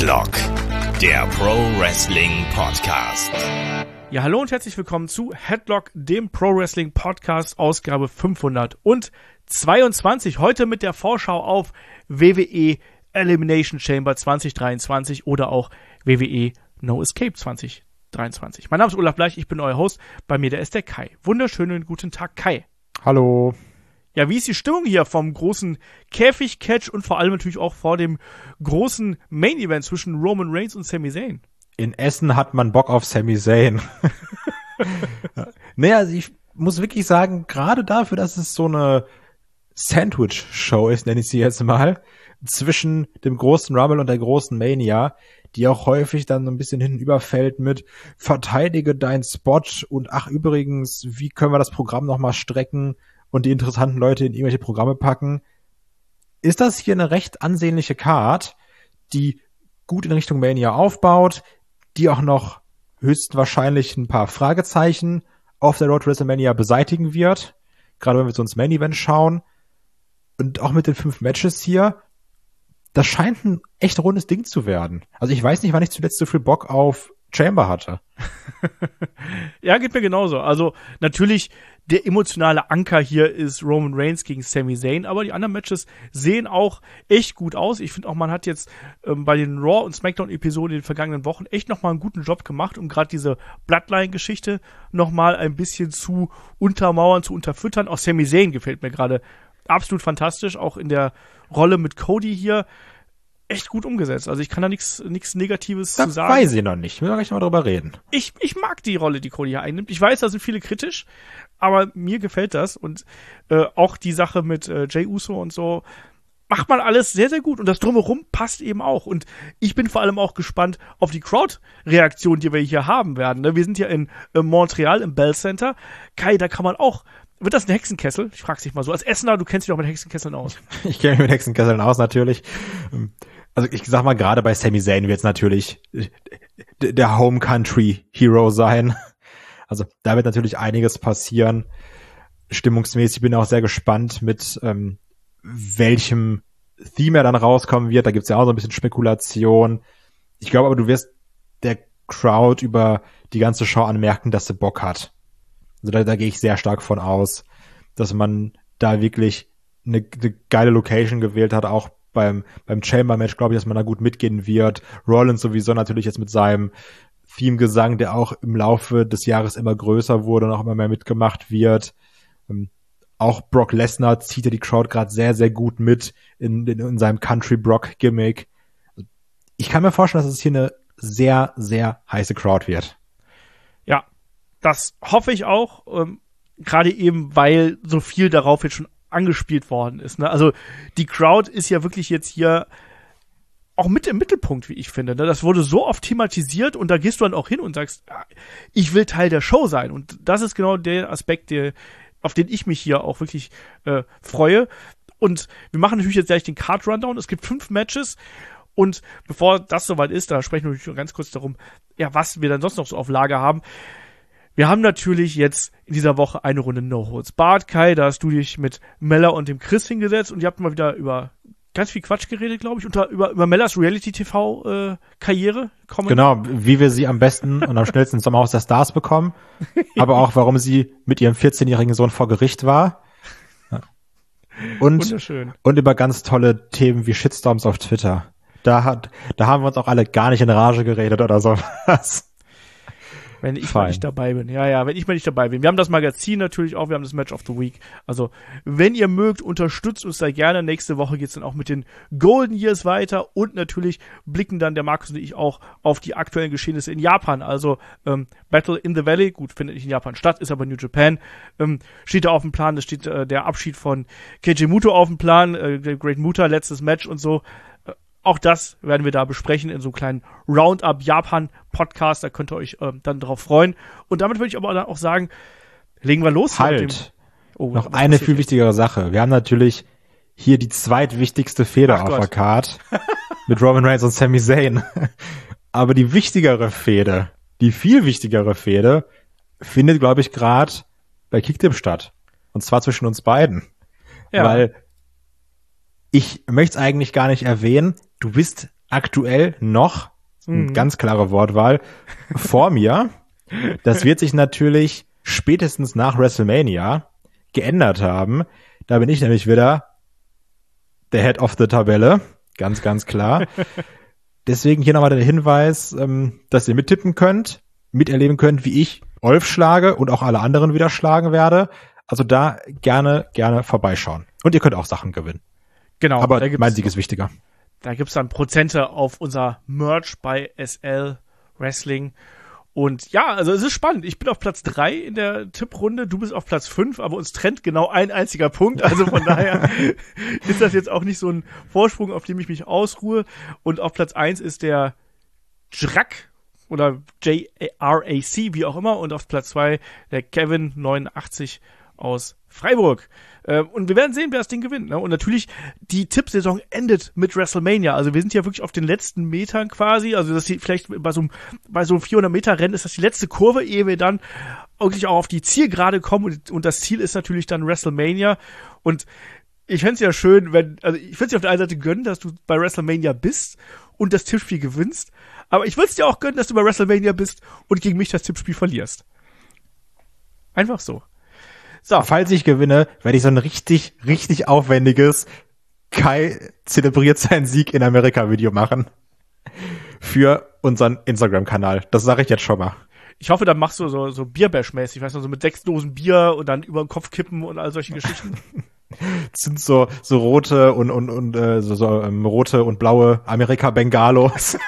Headlock, der Pro Wrestling Podcast. Ja, hallo und herzlich willkommen zu Headlock, dem Pro Wrestling Podcast, Ausgabe 522. Heute mit der Vorschau auf WWE Elimination Chamber 2023 oder auch WWE No Escape 2023. Mein Name ist Olaf Bleich, ich bin euer Host. Bei mir, der ist der Kai. Wunderschönen guten Tag, Kai. Hallo. Ja, wie ist die Stimmung hier vom großen Käfig-Catch und vor allem natürlich auch vor dem großen Main-Event zwischen Roman Reigns und Sami Zayn? In Essen hat man Bock auf Sami Zayn. Naja, also ich muss wirklich sagen, gerade dafür, dass es so eine Sandwich-Show ist, nenne ich sie jetzt mal, zwischen dem großen Rumble und der großen Mania, die auch häufig dann so ein bisschen hinüberfällt mit verteidige deinen Spot und ach übrigens, wie können wir das Programm nochmal strecken und die interessanten Leute in irgendwelche Programme packen, ist das hier eine recht ansehnliche Card, die gut in Richtung Mania aufbaut, die auch noch höchstwahrscheinlich ein paar Fragezeichen auf der Road to WrestleMania beseitigen wird, gerade wenn wir so ins Main Event schauen. Und auch mit den 5 Matches hier, das scheint ein echt rundes Ding zu werden. Also ich weiß nicht, wann ich zuletzt so viel Bock auf Chamber hatte. Ja, geht mir genauso. Also natürlich, der emotionale Anker hier ist Roman Reigns gegen Sami Zayn, aber die anderen Matches sehen auch echt gut aus. Ich finde auch, man hat jetzt bei den Raw- und Smackdown-Episoden in den vergangenen Wochen echt nochmal einen guten Job gemacht, um gerade diese Bloodline-Geschichte nochmal ein bisschen zu untermauern, zu unterfüttern. Auch Sami Zayn gefällt mir gerade absolut fantastisch, auch in der Rolle mit Cody hier. Echt gut umgesetzt. Also ich kann da nichts Negatives zu sagen. Das weiß ich noch nicht. Müssen wir gleich noch mal drüber reden. Ich mag die Rolle, die Cody hier einnimmt. Ich weiß, da sind viele kritisch, aber mir gefällt das. Und auch die Sache mit Jey Uso und so macht man alles sehr, sehr gut. Und das Drumherum passt eben auch. Und ich bin vor allem auch gespannt auf die Crowd-Reaktion, die wir hier haben werden. Wir sind ja in Montreal im Bell Center. Kai, da kann man auch. Wird das ein Hexenkessel? Ich frag's dich mal so. Als Essener, du kennst dich doch mit Hexenkesseln aus. Ich kenne mich mit Hexenkesseln aus, natürlich. Also ich sag mal, gerade bei Sami Zayn wird es natürlich der Home Country Hero sein. Also da wird natürlich einiges passieren. Stimmungsmäßig bin ich auch sehr gespannt, mit welchem Theme er dann rauskommen wird. Da gibt's ja auch so ein bisschen Spekulation. Ich glaube aber, du wirst der Crowd über die ganze Show anmerken, dass sie Bock hat. Also da gehe ich sehr stark von aus, dass man da wirklich eine geile Location gewählt hat, auch beim Chamber-Match, glaube ich, dass man da gut mitgehen wird. Rollins sowieso natürlich jetzt mit seinem Theme-Gesang, der auch im Laufe des Jahres immer größer wurde und auch immer mehr mitgemacht wird. Auch Brock Lesnar zieht ja die Crowd gerade sehr, sehr gut mit in seinem Country-Brock-Gimmick. Ich kann mir vorstellen, dass es hier eine sehr, sehr heiße Crowd wird. Ja, das hoffe ich auch, gerade eben, weil so viel darauf jetzt schon angespielt worden ist. Ne? Also die Crowd ist ja wirklich jetzt hier auch mit im Mittelpunkt, wie ich finde. Ne? Das wurde so oft thematisiert und da gehst du dann auch hin und sagst, ich will Teil der Show sein. Und das ist genau der Aspekt, auf den ich mich hier auch wirklich freue. Und wir machen natürlich jetzt gleich den Card-Rundown. Es gibt 5 Matches. Und bevor das soweit ist, da sprechen wir natürlich ganz kurz darum, ja, was wir dann sonst noch so auf Lager haben. Wir haben natürlich jetzt in dieser Woche eine Runde No-Holds-Barred. Kai, da hast du dich mit Mella und dem Chris hingesetzt und ihr habt mal wieder über ganz viel Quatsch geredet, glaube ich, über Mellas Reality-TV-Karriere. Genau, wie wir sie am besten und am schnellsten ins Sommerhaus der Stars bekommen, aber auch, warum sie mit ihrem 14-jährigen Sohn vor Gericht war. Und über ganz tolle Themen wie Shitstorms auf Twitter. Da haben wir uns auch alle gar nicht in Rage geredet oder sowas. Wenn ich mal nicht dabei bin. Ja, wenn ich mal nicht dabei bin. Wir haben das Magazin natürlich auch, wir haben das Match of the Week. Also, wenn ihr mögt, unterstützt uns da gerne. Nächste Woche geht's dann auch mit den Golden Years weiter und natürlich blicken dann der Markus und ich auch auf die aktuellen Geschehnisse in Japan. Also, Battle in the Valley, gut, findet nicht in Japan statt, ist aber New Japan. Steht da auf dem Plan, da steht der Abschied von Keiji Muto auf dem Plan, Great Muta, letztes Match und so. Auch das werden wir da besprechen in so einem kleinen Roundup Japan Podcast. Da könnt ihr euch dann drauf freuen. Und damit würde ich aber auch sagen, legen wir los. Noch eine viel wichtigere Sache. Wir haben natürlich hier die zweitwichtigste Fehde auf der Card mit Roman Reigns und Sami Zayn. Aber die wichtigere Fehde, die viel wichtigere Fehde, findet, glaube ich, gerade bei Kickdip statt. Und zwar zwischen uns beiden. Ja. Weil ich möchte es eigentlich gar nicht erwähnen, du bist aktuell noch, ganz klare Wortwahl, vor mir. Das wird sich natürlich spätestens nach WrestleMania geändert haben. Da bin ich nämlich wieder der Head of the Tabelle. Ganz, ganz klar. Deswegen hier nochmal der Hinweis, dass ihr mittippen könnt, miterleben könnt, wie ich Olf schlage und auch alle anderen wieder schlagen werde. Also da gerne vorbeischauen. Und ihr könnt auch Sachen gewinnen. Genau. Aber mein Sieg ist wichtiger. Da gibt's dann Prozente auf unser Merch bei SL Wrestling. Und ja, also es ist spannend. Ich bin auf Platz 3 in der Tipprunde, du bist auf Platz 5, aber uns trennt genau ein einziger Punkt. Also von daher ist das jetzt auch nicht so ein Vorsprung, auf dem ich mich ausruhe. Und auf Platz 1 ist der Jrack oder JRAC, wie auch immer. Und auf Platz 2 der Kevin 89 aus Freiburg. Und wir werden sehen, wer das Ding gewinnt. Ne? Und natürlich, die Tippsaison endet mit WrestleMania. Also wir sind ja wirklich auf den letzten Metern quasi. Also dass sie vielleicht bei so einem 400-Meter-Rennen ist das die letzte Kurve, ehe wir dann wirklich auch auf die Zielgerade kommen. Und das Ziel ist natürlich dann WrestleMania. Und ich fände es ja schön, ich würde es dir auf der einen Seite gönnen, dass du bei WrestleMania bist und das Tippspiel gewinnst. Aber ich würde es dir auch gönnen, dass du bei WrestleMania bist und gegen mich das Tippspiel verlierst. Einfach so. So. Falls ich gewinne, werde ich so ein richtig, richtig aufwendiges Kai zelebriert seinen Sieg in Amerika Video machen. Für unseren Instagram-Kanal. Das sage ich jetzt schon mal. Ich hoffe, dann machst du so Bierbash-mäßig, weißt du, so mit 6 Dosen Bier und dann über den Kopf kippen und all solche Geschichten. Das sind so rote und rote und blaue Amerika-Bengalos.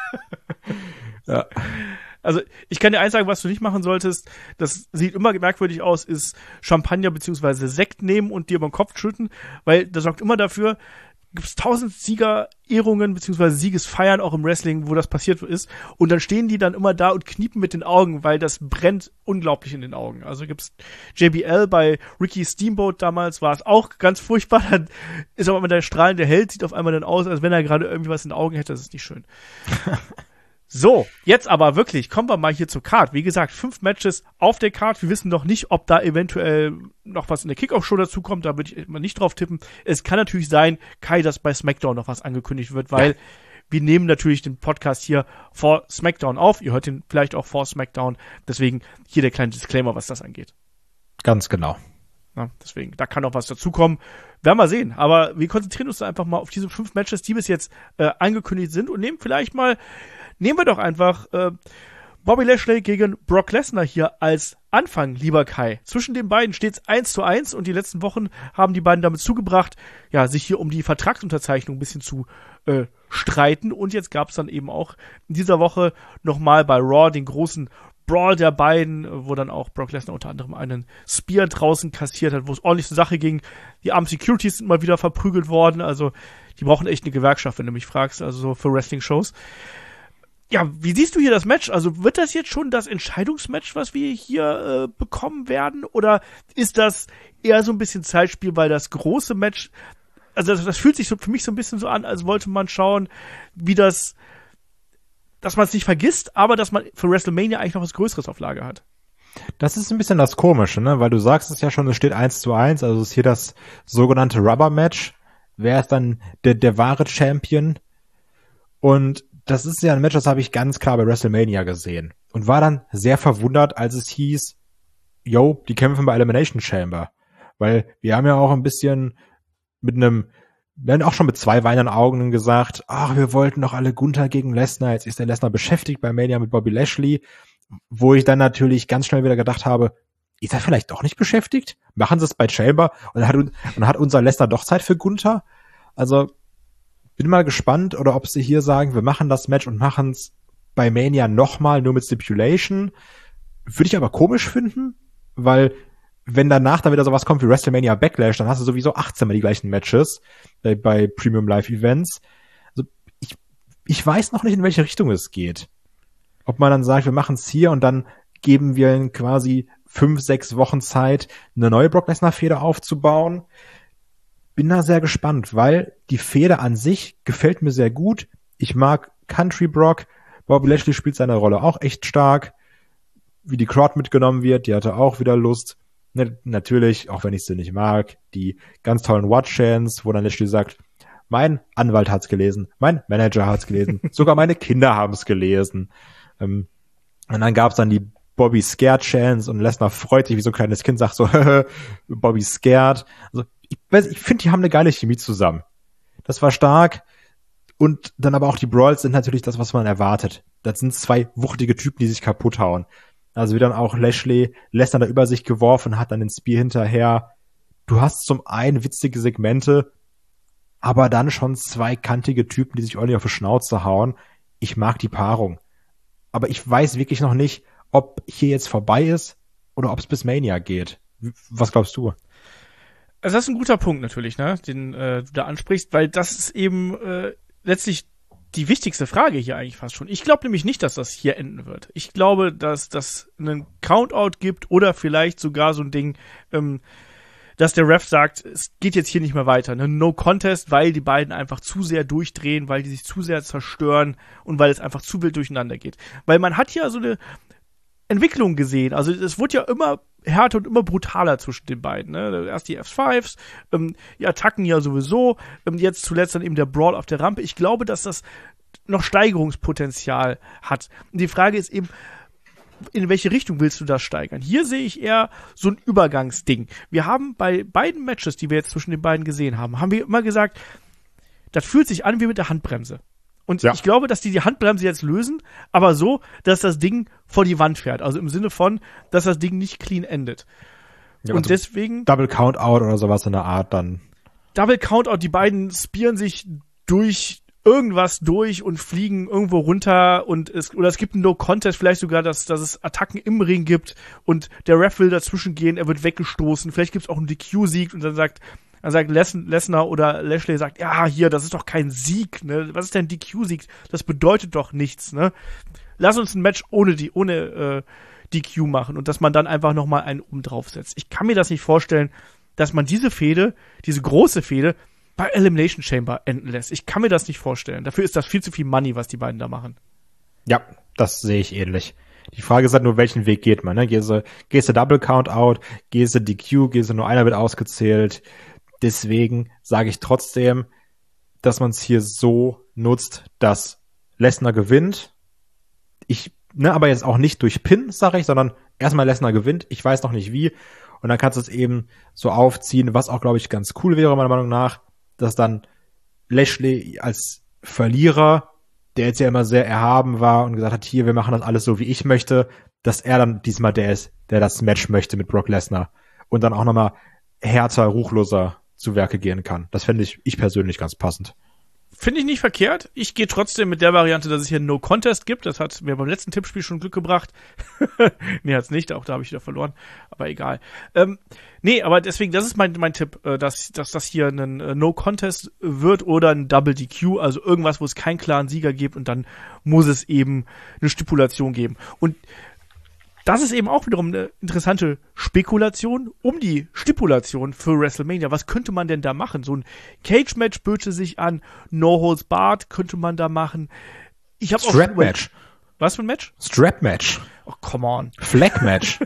Ja. Also, ich kann dir eins sagen, was du nicht machen solltest. Das sieht immer merkwürdig aus, ist Champagner bzw. Sekt nehmen und dir über den Kopf schütten, weil das sorgt immer dafür, gibt es 1000 Siegerehrungen bzw. Siegesfeiern auch im Wrestling, wo das passiert ist. Und dann stehen die dann immer da und kniepen mit den Augen, weil das brennt unglaublich in den Augen. Also gibt's JBL bei Ricky Steamboat damals, war es auch ganz furchtbar. Dann ist auf einmal der strahlende Held, sieht auf einmal dann aus, als wenn er gerade irgendwie was in den Augen hätte. Das ist nicht schön. So, jetzt aber wirklich, kommen wir mal hier zur Card. Wie gesagt, 5 Matches auf der Card. Wir wissen noch nicht, ob da eventuell noch was in der Kickoff-Show dazu kommt. Da würde ich mal nicht drauf tippen. Es kann natürlich sein, Kai, dass bei SmackDown noch was angekündigt wird, weil wir nehmen natürlich den Podcast hier vor SmackDown auf. Ihr hört ihn vielleicht auch vor SmackDown. Deswegen hier der kleine Disclaimer, was das angeht. Ganz genau. Na, deswegen, da kann noch was dazukommen. Werden wir sehen. Aber wir konzentrieren uns da einfach mal auf diese 5 Matches, die bis jetzt angekündigt sind und nehmen wir doch einfach Bobby Lashley gegen Brock Lesnar hier als Anfang, lieber Kai. Zwischen den beiden steht es 1:1 und die letzten Wochen haben die beiden damit zugebracht, ja, sich hier um die Vertragsunterzeichnung ein bisschen zu streiten. Und jetzt gab es dann eben auch in dieser Woche nochmal bei Raw den großen Brawl der beiden, wo dann auch Brock Lesnar unter anderem einen Spear draußen kassiert hat, wo es ordentlich zur Sache ging. Die armen Securities sind mal wieder verprügelt worden. Also die brauchen echt eine Gewerkschaft, wenn du mich fragst, also so für Wrestling-Shows. Ja, wie siehst du hier das Match? Also wird das jetzt schon das Entscheidungsmatch, was wir hier bekommen werden? Oder ist das eher so ein bisschen Zeitspiel, weil das große Match, also das fühlt sich so für mich so ein bisschen so an, als wollte man schauen, wie dass man es nicht vergisst, aber dass man für WrestleMania eigentlich noch was Größeres auf Lager hat. Das ist ein bisschen das Komische, ne? Weil du sagst es ja schon, es steht 1:1, also ist hier das sogenannte Rubber-Match. Wer ist dann der wahre Champion? Und das ist ja ein Match, das habe ich ganz klar bei WrestleMania gesehen. Und war dann sehr verwundert, als es hieß, yo, die kämpfen bei Elimination Chamber. Weil wir haben ja auch ein bisschen wir haben auch schon mit 2 weinenden Augen gesagt, ach, wir wollten doch alle Gunther gegen Lesnar, jetzt ist der Lesnar beschäftigt bei Mania mit Bobby Lashley, wo ich dann natürlich ganz schnell wieder gedacht habe, ist er vielleicht doch nicht beschäftigt? Machen sie es bei Chamber und hat unser Lesnar doch Zeit für Gunther? Also bin mal gespannt, oder ob sie hier sagen, wir machen das Match und machen es bei Mania nochmal, nur mit Stipulation. Würde ich aber komisch finden, weil wenn danach dann wieder sowas kommt wie WrestleMania Backlash, dann hast du sowieso 18 Mal die gleichen Matches bei Premium Live Events. Also ich weiß noch nicht, in welche Richtung es geht. Ob man dann sagt, wir machen es hier und dann geben wir ihnen quasi 5-6 Wochen Zeit, eine neue Brock Lesnar-Fehde aufzubauen. Bin da sehr gespannt, weil die Fehde an sich gefällt mir sehr gut. Ich mag Country Brock. Bobby Lashley spielt seine Rolle auch echt stark. Wie die Crowd mitgenommen wird, die hatte auch wieder Lust. Natürlich, auch wenn ich sie nicht mag, die ganz tollen Watch-Chants, wo dann Lashley sagt, Mein Anwalt hat's gelesen, mein Manager hat's gelesen, sogar meine Kinder haben's gelesen. Und dann gab's dann die Bobby Scared Chance und Lesnar freut sich wie so ein kleines Kind, sagt so, Bobby Scared. Also ich finde, die haben eine geile Chemie zusammen. Das war stark. Und dann aber auch die Brawls sind natürlich das, was man erwartet. Das sind zwei wuchtige Typen, die sich kaputt hauen. Also wie dann auch Lashley Lesnar da über sich geworfen hat, dann den Spear hinterher. Du hast zum einen witzige Segmente, aber dann schon zwei kantige Typen, die sich ordentlich auf die Schnauze hauen. Ich mag die Paarung. Aber ich weiß wirklich noch nicht, ob hier jetzt vorbei ist oder ob es bis Mania geht. Was glaubst du? Also das ist ein guter Punkt natürlich, ne, den du da ansprichst, weil das ist eben letztlich die wichtigste Frage hier eigentlich fast schon. Ich glaube nämlich nicht, dass das hier enden wird. Ich glaube, dass das einen Countout gibt oder vielleicht sogar so ein Ding, dass der Ref sagt, es geht jetzt hier nicht mehr weiter. Ne? No Contest, weil die beiden einfach zu sehr durchdrehen, weil die sich zu sehr zerstören und weil es einfach zu wild durcheinander geht. Weil man hat ja so eine Entwicklung gesehen. Also es wurde ja immer härter und immer brutaler zwischen den beiden. Ne? Erst die F5s, die Attacken ja sowieso, jetzt zuletzt dann eben der Brawl auf der Rampe. Ich glaube, dass das noch Steigerungspotenzial hat. Und die Frage ist eben, in welche Richtung willst du das steigern? Hier sehe ich eher so ein Übergangsding. Wir haben bei beiden Matches, die wir jetzt zwischen den beiden gesehen haben, haben wir immer gesagt, das fühlt sich an wie mit der Handbremse. Und ich glaube, dass die Handbremse jetzt lösen, aber so, dass das Ding vor die Wand fährt. Also im Sinne von, dass das Ding nicht clean endet. Ja, und also deswegen Double Countout oder sowas in der Art dann. Double Countout, die beiden spieren sich durch irgendwas durch und fliegen irgendwo runter und es gibt einen No-Contest, vielleicht sogar, dass es Attacken im Ring gibt und der Ref will dazwischen gehen, er wird weggestoßen, vielleicht gibt es auch einen DQ-Sieg und dann sagt Lesnar oder Lashley sagt, ja, hier, das ist doch kein Sieg, ne? Was ist denn DQ-Sieg? Das bedeutet doch nichts, ne? Lass uns ein Match ohne DQ machen und dass man dann einfach nochmal einen oben drauf setzt. Ich kann mir das nicht vorstellen, dass man diese große Fehde bei Elimination Chamber enden lässt. Ich kann mir das nicht vorstellen. Dafür ist das viel zu viel Money, was die beiden da machen. Ja, das sehe ich ähnlich. Die Frage ist halt nur, welchen Weg geht man, ne? Gehst du Double Countout, gehst du DQ, gehst du nur einer wird ausgezählt. Deswegen sage ich trotzdem, dass man es hier so nutzt, dass Lesnar gewinnt. Aber jetzt auch nicht durch Pin, sage ich, sondern erstmal Lesnar gewinnt. Ich weiß noch nicht wie. Und dann kannst du es eben so aufziehen, was auch, glaube ich, ganz cool wäre, meiner Meinung nach, dass dann Lashley als Verlierer, der jetzt ja immer sehr erhaben war und gesagt hat, hier, wir machen das alles so, wie ich möchte, dass er dann diesmal der ist, der das Match möchte mit Brock Lesnar und dann auch nochmal härter, ruchloser zu Werke gehen kann. Das fände ich persönlich ganz passend. Finde ich nicht verkehrt. Ich gehe trotzdem mit der Variante, dass es hier No Contest gibt. Das hat mir beim letzten Tippspiel schon Glück gebracht. Nee, hat's nicht. Auch da habe ich wieder verloren. Aber egal. Aber deswegen, das ist mein Tipp, dass das hier ein No Contest wird oder ein Double DQ. Also irgendwas, wo es keinen klaren Sieger gibt und dann muss es eben eine Stipulation geben. Und das ist eben auch wiederum eine interessante Spekulation um die Stipulation für WrestleMania. Was könnte man denn da machen? So ein Cage-Match böte sich an, No Holds Barred könnte man da machen. Ich habe auch Strap-Match. Was für ein Match? Strap-Match. Oh, come on. Flag-Match.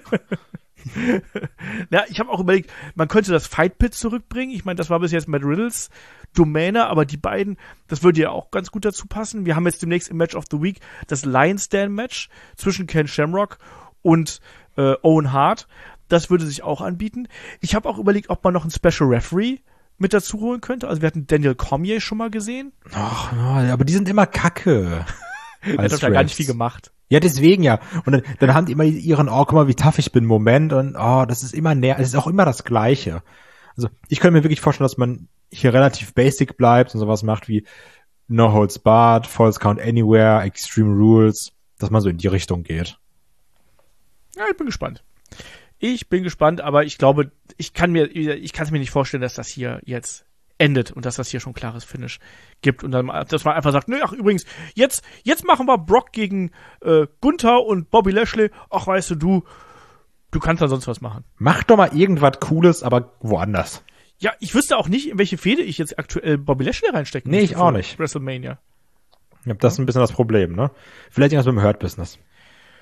Ja, ich habe auch überlegt, man könnte das Fight Pit zurückbringen. Ich meine, das war bis jetzt Matt Riddles Domäne, aber die beiden, das würde ja auch ganz gut dazu passen. Wir haben jetzt demnächst im Match of the Week das Lion's Den Match zwischen Ken Shamrock und Owen Hart. Das würde sich auch anbieten. Ich habe auch überlegt, ob man noch einen Special Referee mit dazu holen könnte. Also wir hatten Daniel Cormier schon mal gesehen. Ach, aber die sind immer kacke. Der hat doch da gar nicht viel gemacht. Ja, deswegen ja. Und dann haben die immer ihren, guck mal, wie tough ich bin, Moment. Und das ist immer es ist auch immer das Gleiche. Also ich könnte mir wirklich vorstellen, dass man hier relativ basic bleibt und sowas macht wie No Holds Barred, False Count Anywhere, Extreme Rules, dass man so in die Richtung geht. Ja, ich bin gespannt, aber ich glaube, ich kann es mir nicht vorstellen, dass das hier jetzt endet und dass das hier schon ein klares Finish gibt und dann, dass man einfach sagt, ach übrigens, jetzt machen wir Brock gegen Gunther und Bobby Lashley. Ach, weißt du kannst da sonst was machen. Mach doch mal irgendwas Cooles, aber woanders. Ja, ich wüsste auch nicht, in welche Fehde ich jetzt aktuell Bobby Lashley reinstecken muss. Nee, ich auch nicht. WrestleMania. Ja, das ist ein bisschen das Problem, ne? Vielleicht irgendwas mit dem Hurt-Business.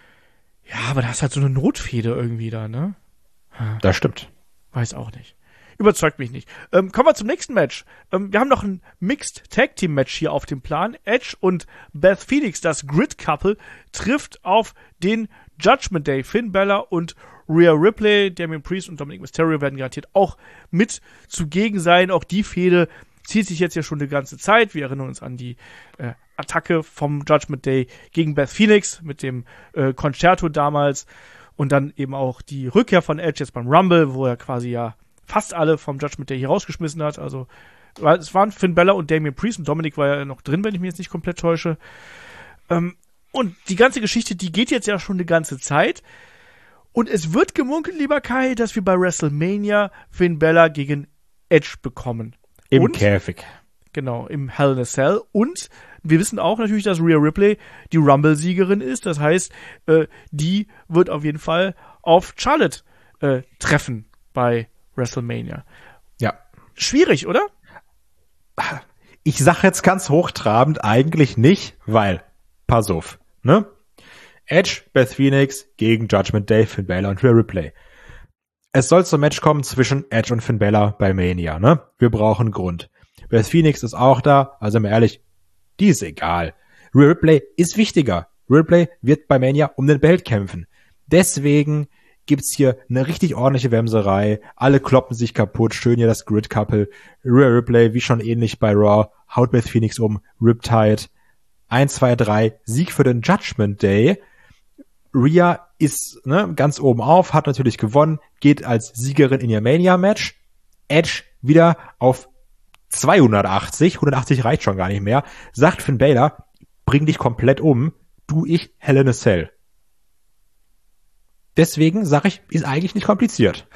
Ja, aber da ist halt so eine Notfehde irgendwie da, ne? Das stimmt. Weiß auch nicht. überzeugt mich nicht. Kommen wir zum nächsten Match. Wir haben noch ein Mixed Tag Team Match hier auf dem Plan. Edge und Beth Phoenix, das Grid Couple, trifft auf den Judgment Day. Finn Balor und Rhea Ripley, Damian Priest und Dominic Mysterio werden garantiert auch mit zugegen sein. Auch die Fehde zieht sich jetzt ja schon eine ganze Zeit. Wir erinnern uns an die Attacke vom Judgment Day gegen Beth Phoenix mit dem Concerto damals und dann eben auch die Rückkehr von Edge jetzt beim Rumble, wo er quasi ja fast alle vom Judgment Day hier rausgeschmissen hat. Also es waren Finn Balor und Damian Priest und Dominic war ja noch drin, wenn ich mich jetzt nicht komplett täusche. Und die ganze Geschichte, die geht jetzt ja schon eine ganze Zeit. Und es wird gemunkelt, lieber Kai, dass wir bei WrestleMania Finn Balor gegen Edge bekommen. Im Käfig. Genau, im Hell in a Cell. Und wir wissen auch natürlich, dass Rhea Ripley die Rumble-Siegerin ist. Das heißt, die wird auf jeden Fall auf Charlotte treffen bei WrestleMania. Ja. Schwierig, oder? Ich sag jetzt ganz hochtrabend eigentlich nicht, weil, pass auf, ne? Edge, Beth Phoenix gegen Judgment Day, Finn Balor und Rhea Ripley. Es soll zum Match kommen zwischen Edge und Finn Balor bei Mania, ne? Wir brauchen Grund. Beth Phoenix ist auch da, also mal ehrlich, die ist egal. Rhea Ripley ist wichtiger. Rhea Ripley wird bei Mania um den Belt kämpfen. Deswegen gibt's hier eine richtig ordentliche Wemserei. Alle kloppen sich kaputt, schön hier das Grid Couple. Rhea Ripley, wie schon ähnlich bei Raw, haut Beth Phoenix um, Riptide. 1, 2, 3, Sieg für den Judgment Day. Rhea ist ganz oben auf, hat natürlich gewonnen, geht als Siegerin in ihr Mania-Match. Edge wieder auf 280, 180 reicht schon gar nicht mehr, sagt Finn Balor, bring dich komplett um, ich Hell in a Cell. Deswegen sage ich, ist eigentlich nicht kompliziert.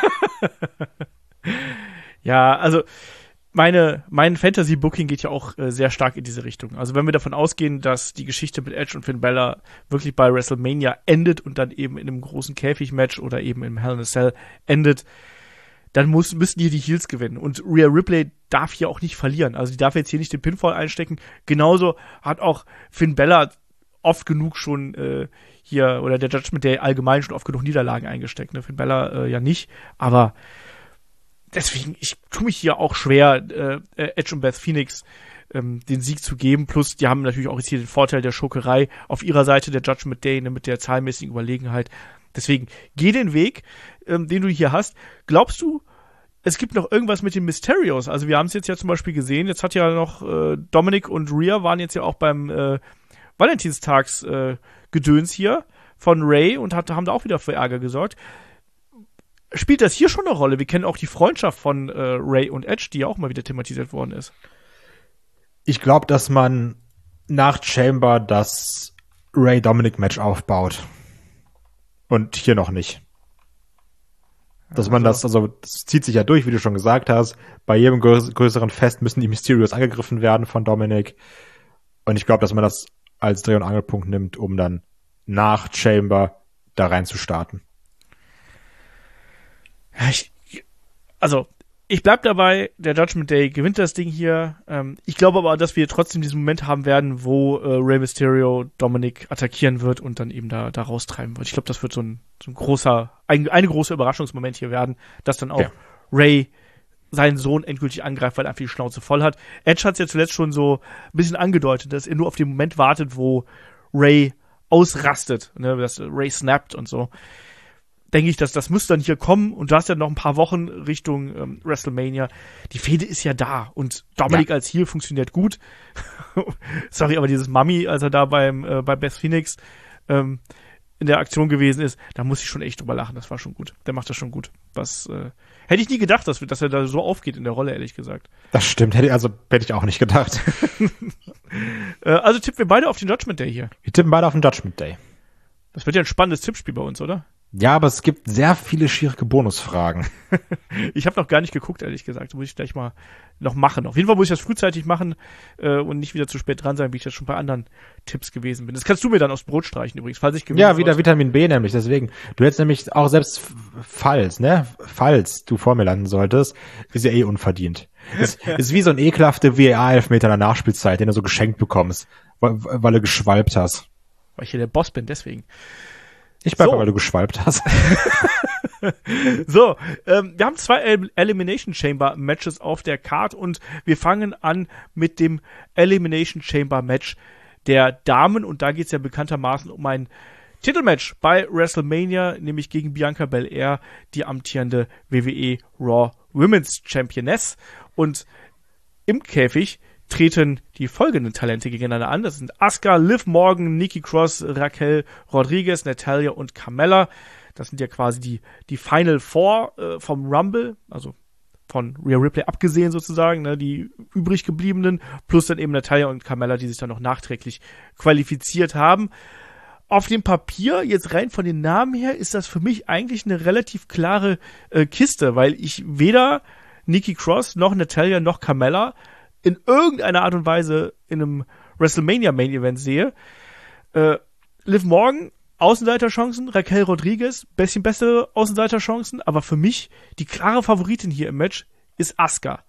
Ja, also mein Fantasy-Booking geht ja auch sehr stark in diese Richtung. Also wenn wir davon ausgehen, dass die Geschichte mit Edge und Finn Balor wirklich bei WrestleMania endet und dann eben in einem großen Käfig-Match oder eben im Hell in a Cell endet, dann müssen hier die Heels gewinnen. Und Rhea Ripley darf hier auch nicht verlieren. Also die darf jetzt hier nicht den Pinfall einstecken. Genauso hat auch Finn Balor oft genug schon hier, oder der Judgment Day allgemein schon oft genug Niederlagen eingesteckt. Ne? Finn Balor ja nicht, aber deswegen, ich tue mich hier auch schwer, Edge und Beth Phoenix den Sieg zu geben. Plus, die haben natürlich auch jetzt hier den Vorteil der Schurkerei auf ihrer Seite, der Judgment Day, ne, mit der zahlenmäßigen Überlegenheit. Deswegen, geh den Weg, den du hier hast. Glaubst du, es gibt noch irgendwas mit den Mysterios? Also wir haben es jetzt ja zum Beispiel gesehen, jetzt hat ja noch Dominic und Rhea waren jetzt ja auch beim Valentinstags Gedöns hier von Ray und haben da auch wieder für Ärger gesorgt. Spielt das hier schon eine Rolle? Wir kennen auch die Freundschaft von Ray und Edge, die ja auch mal wieder thematisiert worden ist. Ich glaube, dass man nach Chamber das Ray-Dominic-Match aufbaut. Und hier noch nicht. Dass man das zieht sich ja durch, wie du schon gesagt hast. Bei jedem größeren Fest müssen die Mysterios angegriffen werden von Dominic. Und ich glaube, dass man das als Dreh- und Angelpunkt nimmt, um dann nach Chamber da rein zu starten. Ja, ich bleib dabei, der Judgment Day gewinnt das Ding hier. Ich glaube aber, dass wir trotzdem diesen Moment haben werden, wo Rey Mysterio Dominic attackieren wird und dann eben da raustreiben wird. Ich glaube, das wird so ein großer, eine große Überraschungsmoment hier werden, dass dann auch Rey seinen Sohn endgültig angreift, weil er einfach die Schnauze voll hat. Edge hat es ja zuletzt schon so ein bisschen angedeutet, dass er nur auf den Moment wartet, wo Rey ausrastet, ne, dass Rey snappt und so. Denke ich, dass das muss dann hier kommen und du hast ja noch ein paar Wochen Richtung WrestleMania. Die Fehde ist ja da und Dominic als Heel funktioniert gut. Sorry, aber dieses Mummy, als er da bei Beth Phoenix in der Aktion gewesen ist, da muss ich schon echt drüber lachen. Das war schon gut. Der macht das schon gut. Hätte ich nie gedacht, dass er da so aufgeht in der Rolle, ehrlich gesagt. Das stimmt. Hätte ich auch nicht gedacht. Also tippen wir beide auf den Judgment Day hier. Wir tippen beide auf den Judgment Day. Das wird ja ein spannendes Tippspiel bei uns, oder? Ja, aber es gibt sehr viele schwierige Bonusfragen. Ich habe noch gar nicht geguckt, ehrlich gesagt. Das muss ich gleich mal noch machen. Auf jeden Fall muss ich das frühzeitig machen und nicht wieder zu spät dran sein, wie ich das schon bei anderen Tipps gewesen bin. Das kannst du mir dann aufs Brot streichen übrigens, falls ich gewinne. Ja, wieder Vitamin B nämlich, deswegen. Du hättest nämlich auch selbst falls du vor mir landen solltest, ist ja eh unverdient. Ist wie so ein ekelhafte VAR-Elfmeter in der Nachspielzeit, den du so geschenkt bekommst, weil du geschwalbt hast. Weil ich hier der Boss bin, deswegen. Ich bleibe, weil du geschwalbt hast. So, wir haben 2 Elimination Chamber Matches auf der Card und wir fangen an mit dem Elimination Chamber Match der Damen und da geht es ja bekanntermaßen um ein Titelmatch bei WrestleMania, nämlich gegen Bianca Belair, die amtierende WWE Raw Women's Championess. Und im Käfig treten die folgenden Talente gegeneinander an. Das sind Asuka, Liv Morgan, Nikki Cross, Raquel Rodriguez, Natalya und Carmella. Das sind ja quasi die Final Four vom Rumble, also von Rhea Ripley abgesehen sozusagen, ne, die übrig gebliebenen, plus dann eben Natalya und Carmella, die sich dann noch nachträglich qualifiziert haben. Auf dem Papier, jetzt rein von den Namen her, ist das für mich eigentlich eine relativ klare Kiste, weil ich weder Nikki Cross noch Natalya noch Carmella in irgendeiner Art und Weise in einem WrestleMania Main Event sehe. Liv Morgan, Außenseiterchancen, Raquel Rodriguez, bisschen bessere Außenseiterchancen, aber für mich die klare Favoritin hier im Match ist Asuka.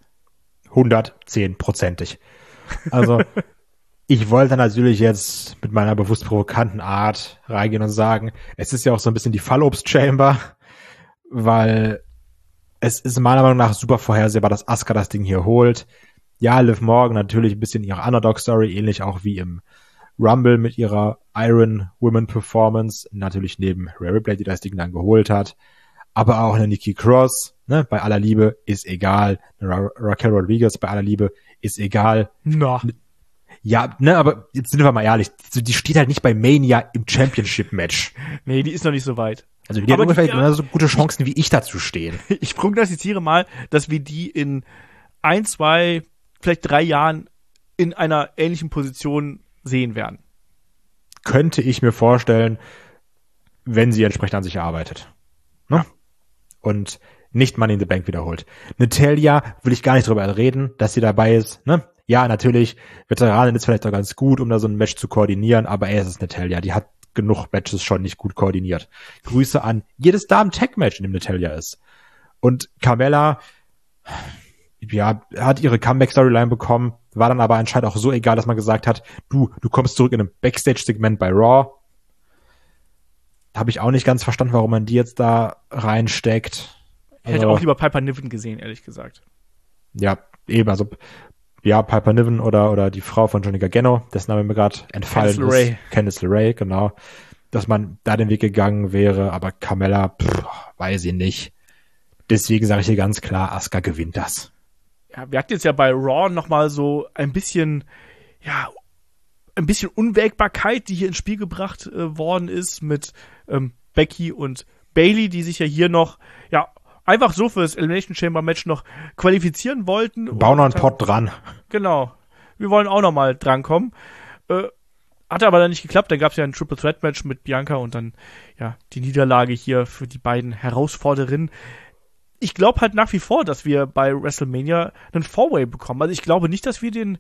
110%. Also, ich wollte natürlich jetzt mit meiner bewusst provokanten Art reingehen und sagen, es ist ja auch so ein bisschen die Fallobst-Chamber, weil es ist meiner Meinung nach super vorhersehbar, dass Asuka das Ding hier holt. Ja, Liv Morgan natürlich ein bisschen ihre Underdog-Story, ähnlich auch wie im Rumble mit ihrer Iron Woman Performance, natürlich neben Rhea Ripley, die das Ding dann geholt hat, aber auch eine Nikki Cross, ne, bei aller Liebe ist egal, eine Raquel Rodriguez bei aller Liebe ist egal. Na. Ja, ne, aber jetzt sind wir mal ehrlich, die steht halt nicht bei Mania im Championship-Match. Nee, die ist noch nicht so weit. Also die hat ungefähr genauso gute Chancen, wie ich dazu stehen. Ich prognostiziere mal, dass wir die in 1, 2, vielleicht 3 Jahren in einer ähnlichen Position sehen werden. Könnte ich mir vorstellen, wenn sie entsprechend an sich arbeitet. Ne? Ja. Und nicht Money in the Bank wiederholt. Natalya will ich gar nicht drüber reden, dass sie dabei ist. Ne? Ja, natürlich, Veteranin ist vielleicht auch ganz gut, um da so ein Match zu koordinieren, aber es ist Natalya, die hat genug Matches schon nicht gut koordiniert. Grüße an jedes Damen-Tag-Match, in dem Natalya ist. Und Carmella, ja, hat ihre Comeback-Storyline bekommen, war dann aber anscheinend auch so egal, dass man gesagt hat, du kommst zurück in einem Backstage-Segment bei Raw. Habe ich auch nicht ganz verstanden, warum man die jetzt da reinsteckt. Ich hätte auch lieber Piper Niven gesehen, ehrlich gesagt. Ja, eben, also ja, Piper Niven oder die Frau von Johnny Gargano, dessen Name mir gerade entfallen ist. Candice LeRae, genau. Dass man da den Weg gegangen wäre, aber Carmella, weiß ich nicht. Deswegen sage ich hier ganz klar, Asuka gewinnt das. Ja, wir hatten jetzt ja bei Raw nochmal so ein bisschen Unwägbarkeit, die hier ins Spiel gebracht worden ist mit Becky und Bayley, die sich ja hier noch, einfach so für das Elimination Chamber Match noch qualifizieren wollten. Bauen noch einen Pot dran. Genau. Wir wollen auch noch mal drankommen. Hatte aber dann nicht geklappt. Dann gab es ja ein Triple Threat Match mit Bianca und dann, die Niederlage hier für die beiden Herausforderinnen. Ich glaube halt nach wie vor, dass wir bei WrestleMania einen Four-Way bekommen. Also ich glaube nicht, dass wir den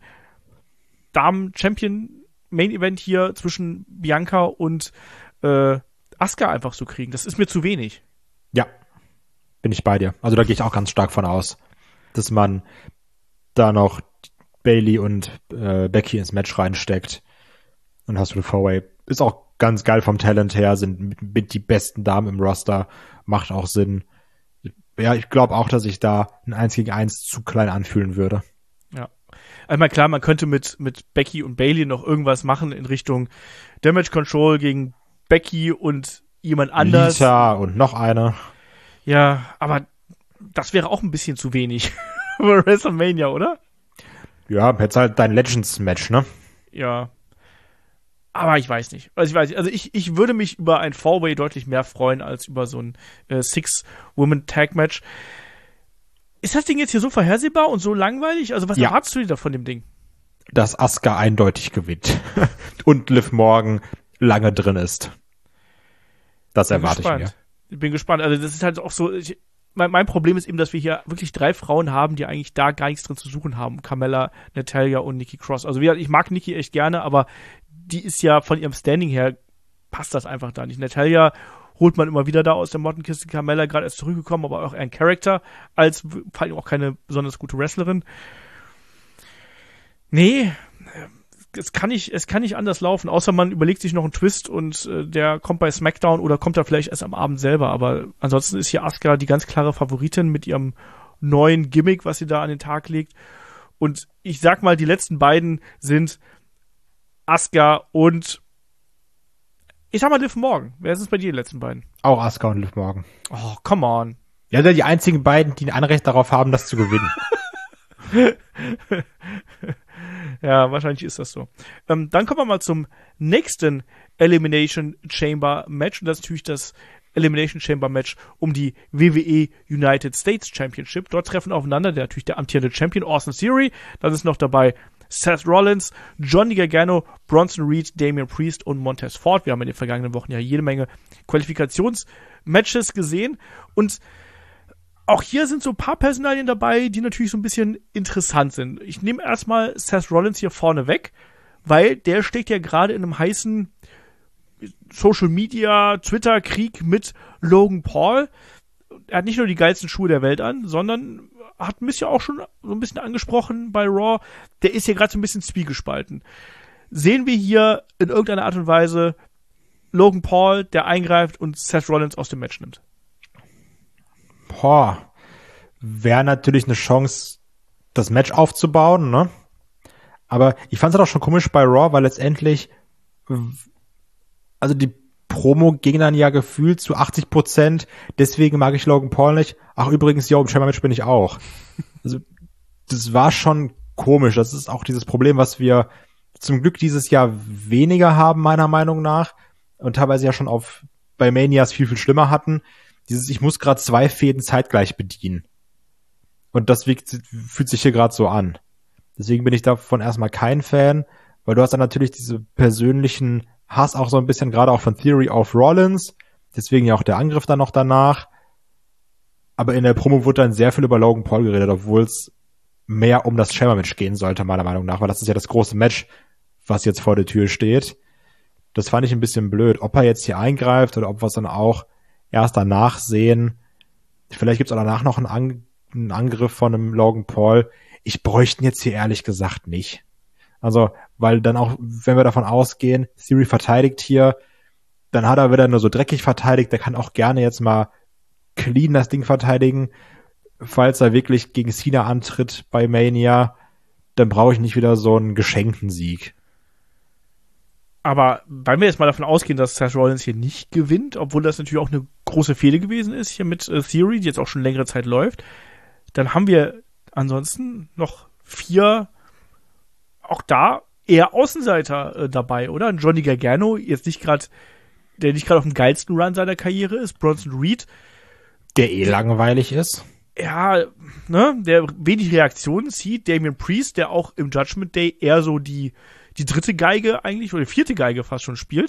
Damen-Champion-Main-Event hier zwischen Bianca und Asuka einfach so kriegen. Das ist mir zu wenig. Ja, bin ich bei dir. Also da gehe ich auch ganz stark von aus, dass man da noch Bayley und Becky ins Match reinsteckt. Und hast du eine Four-Way. Ist auch ganz geil vom Talent her, sind mit die besten Damen im Roster. Macht auch Sinn. Ja, ich glaube auch, dass ich da ein 1 gegen 1 zu klein anfühlen würde. Ja. Einmal klar, man könnte mit Becky und Bayley noch irgendwas machen in Richtung Damage Control gegen Becky und jemand anders. Lita und noch eine. Ja, aber das wäre auch ein bisschen zu wenig für WrestleMania, oder? Ja, jetzt halt dein Legends-Match, ne? Ja. Aber ich weiß nicht. Also ich würde mich über ein Four-Way deutlich mehr freuen als über so ein Six-Woman-Tag-Match. Ist das Ding jetzt hier so vorhersehbar und so langweilig? Also was erwartest du dir da von dem Ding? Dass Asuka eindeutig gewinnt. Und Liv Morgan lange drin ist. Das erwarte ich mir. Ich bin gespannt. Also das ist halt auch so, mein Problem ist eben, dass wir hier wirklich 3 Frauen haben, die eigentlich da gar nichts drin zu suchen haben. Carmella, Natalya und Nikki Cross. Also ich mag Nikki echt gerne, aber die ist ja von ihrem Standing her, passt das einfach da nicht. Natalya holt man immer wieder da aus der Mottenkiste. Carmella gerade erst zurückgekommen, aber auch ein Charakter, als vor allem auch keine besonders gute Wrestlerin. Nee, es kann nicht anders laufen, außer man überlegt sich noch einen Twist und der kommt bei SmackDown oder kommt da vielleicht erst am Abend selber. Aber ansonsten ist hier Asuka die ganz klare Favoritin mit ihrem neuen Gimmick, was sie da an den Tag legt. Und ich sag mal, die letzten beiden sind Asuka und ich sag mal Liv Morgan. Wer sind bei dir die letzten beiden? Auch Asuka und Liv Morgan. Oh, come on. Ja, sind die einzigen beiden, die ein Anrecht darauf haben, das zu gewinnen. Ja, wahrscheinlich ist das so. Dann kommen wir mal zum nächsten Elimination Chamber Match. Und das ist natürlich das Elimination Chamber Match um die WWE United States Championship. Dort treffen aufeinander natürlich der amtierende Champion Austin Theory. Dann ist noch dabei Seth Rollins, Johnny Gargano, Bronson Reed, Damian Priest und Montez Ford. Wir haben in den vergangenen Wochen ja jede Menge Qualifikationsmatches gesehen. Und auch hier sind so ein paar Personalien dabei, die natürlich so ein bisschen interessant sind. Ich nehme erstmal Seth Rollins hier vorne weg, weil der steckt ja gerade in einem heißen Social Media, Twitter-Krieg mit Logan Paul. Er hat nicht nur die geilsten Schuhe der Welt an, sondern hat mich ja auch schon so ein bisschen angesprochen bei Raw. Der ist hier gerade so ein bisschen zwiegespalten. Sehen wir hier in irgendeiner Art und Weise Logan Paul, der eingreift und Seth Rollins aus dem Match nimmt? Boah, wäre natürlich eine Chance, das Match aufzubauen, ne? Aber ich fand es auch schon komisch bei Raw, weil letztendlich, also die Promo ging dann ja gefühlt zu 80%, deswegen mag ich Logan Paul nicht. Ach übrigens, im Chamber-Match bin ich auch. Also das war schon komisch. Das ist auch dieses Problem, was wir zum Glück dieses Jahr weniger haben, meiner Meinung nach. Und teilweise ja schon bei Manias viel, viel schlimmer hatten. Ich muss gerade 2 Fäden zeitgleich bedienen. Und das fühlt sich hier gerade so an. Deswegen bin ich davon erstmal kein Fan, weil du hast dann natürlich diese persönlichen Hass auch so ein bisschen, gerade auch von Theory auf Rollins. Deswegen ja auch der Angriff dann noch danach. Aber in der Promo wurde dann sehr viel über Logan Paul geredet, obwohl es mehr um das Chamber-Match gehen sollte, meiner Meinung nach, weil das ist ja das große Match, was jetzt vor der Tür steht. Das fand ich ein bisschen blöd. Ob er jetzt hier eingreift oder ob wir es dann auch erst danach sehen. Vielleicht gibt es auch danach noch einen Angriff von einem Logan Paul. Ich bräuchte ihn jetzt hier ehrlich gesagt nicht. Also, weil dann auch, wenn wir davon ausgehen, Theory verteidigt hier, dann hat er wieder nur so dreckig verteidigt. Der kann auch gerne jetzt mal clean das Ding verteidigen. Falls er wirklich gegen Cena antritt bei Mania, dann brauche ich nicht wieder so einen geschenkten Sieg. Aber weil wir jetzt mal davon ausgehen, dass Seth Rollins hier nicht gewinnt, obwohl das natürlich auch eine große Fehde gewesen ist hier mit Theory, die jetzt auch schon längere Zeit läuft, dann haben wir ansonsten noch 4, auch da eher Außenseiter dabei, oder? Johnny Gargano, jetzt der nicht gerade auf dem geilsten Run seiner Karriere ist, Bronson Reed, der langweilig ist. Ja, ne, der wenig Reaktionen zieht. Damian Priest, der auch im Judgment Day eher so die dritte Geige eigentlich, oder die 4. Geige fast schon spielt.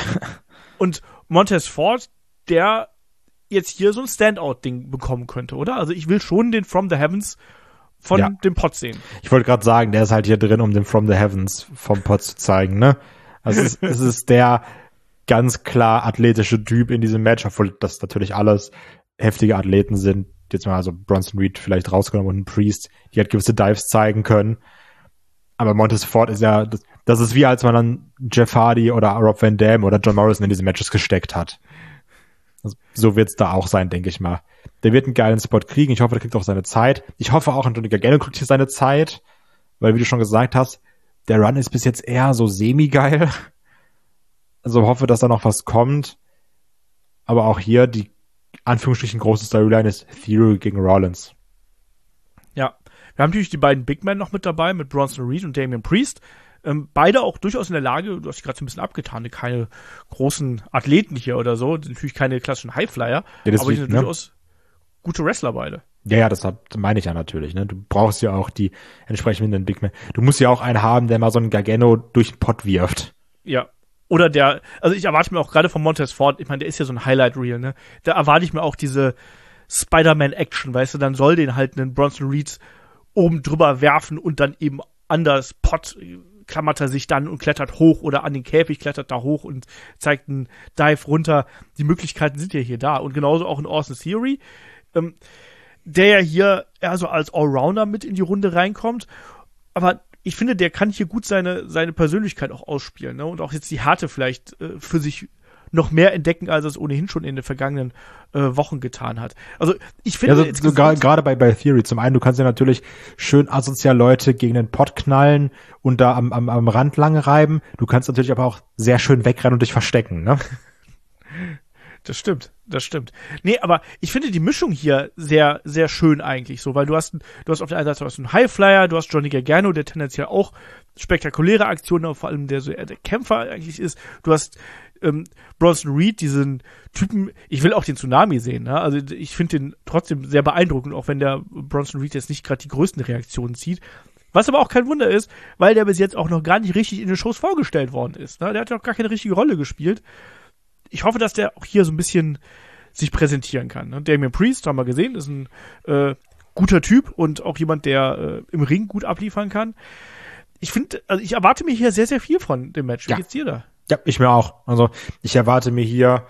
Und Montez Ford, der jetzt hier so ein Standout-Ding bekommen könnte, oder? Also ich will schon den From the Heavens von dem Pod sehen. Ich wollte gerade sagen, der ist halt hier drin, um den From the Heavens vom Pod zu zeigen, ne? Also es ist der ganz klar athletische Typ in diesem Match, obwohl das natürlich alles heftige Athleten sind. Jetzt mal also Bronson Reed vielleicht rausgenommen und ein Priest, die halt gewisse Dives zeigen können. Aber Montez Ford ist ja, das ist wie als man dann Jeff Hardy oder Rob Van Dam oder John Morrison in diese Matches gesteckt hat. Also, so wird's da auch sein, denke ich mal. Der wird einen geilen Spot kriegen. Ich hoffe, der kriegt auch seine Zeit. Ich hoffe auch, Johnny Gargano kriegt hier seine Zeit, weil, wie du schon gesagt hast, der Run ist bis jetzt eher so semi-geil. Also hoffe, dass da noch was kommt. Aber auch hier die Anführungsstrichen große Storyline ist Theory gegen Rollins. Ja, wir haben natürlich die beiden Big Men noch mit dabei, mit Bronson Reed und Damian Priest. Beide auch durchaus in der Lage, du hast dich gerade so ein bisschen abgetan, keine großen Athleten hier oder so, natürlich keine klassischen Highflyer, aber die sind durchaus gute Wrestler beide. Ja, das meine ich ja natürlich, ne? Du brauchst ja auch die entsprechenden Big Men. Du musst ja auch einen haben, der mal so einen Gargano durch den Pott wirft. Ja. Oder also ich erwarte mir auch gerade von Montez Ford, ich meine, der ist ja so ein Highlight-Reel, ne? Da erwarte ich mir auch diese Spider-Man-Action, weißt du, dann soll den halt einen Bronson Reed oben drüber werfen und dann eben an das Pott klammert er sich dann und klettert hoch oder an den Käfig klettert da hoch und zeigt einen Dive runter. Die Möglichkeiten sind ja hier da. Und genauso auch in Austin Theory, der ja hier eher so als Allrounder mit in die Runde reinkommt. Aber ich finde, der kann hier gut seine Persönlichkeit auch ausspielen, ne? Und auch jetzt die Härte vielleicht für sich noch mehr entdecken, als er es ohnehin schon in den vergangenen Wochen getan hat. Also ich finde also gerade bei Theory, zum einen, du kannst ja natürlich schön asozial Leute gegen den Pott knallen und da am Rand lang reiben. Du kannst natürlich aber auch sehr schön wegrennen und dich verstecken, ne? Das stimmt. Nee, aber ich finde die Mischung hier sehr, sehr schön eigentlich so, weil du hast auf der einen Seite einen Highflyer, du hast Johnny Gargano, der tendenziell auch spektakuläre Aktionen, vor allem der so eher der Kämpfer eigentlich ist. Du hast Bronson Reed, diesen Typen, ich will auch den Tsunami sehen, ne? Also ich finde den trotzdem sehr beeindruckend, auch wenn der Bronson Reed jetzt nicht gerade die größten Reaktionen zieht. Was aber auch kein Wunder ist, weil der bis jetzt auch noch gar nicht richtig in den Shows vorgestellt worden ist, ne? Der hat ja auch gar keine richtige Rolle gespielt. Ich hoffe, dass der auch hier so ein bisschen sich präsentieren kann, ne? Damian Priest, haben wir gesehen, ist ein guter Typ und auch jemand, der im Ring gut abliefern kann. Ich finde, also ich erwarte mir hier sehr, sehr viel von dem Match. Wie geht's dir da? Ja, ich mir auch. Also ich erwarte mir hier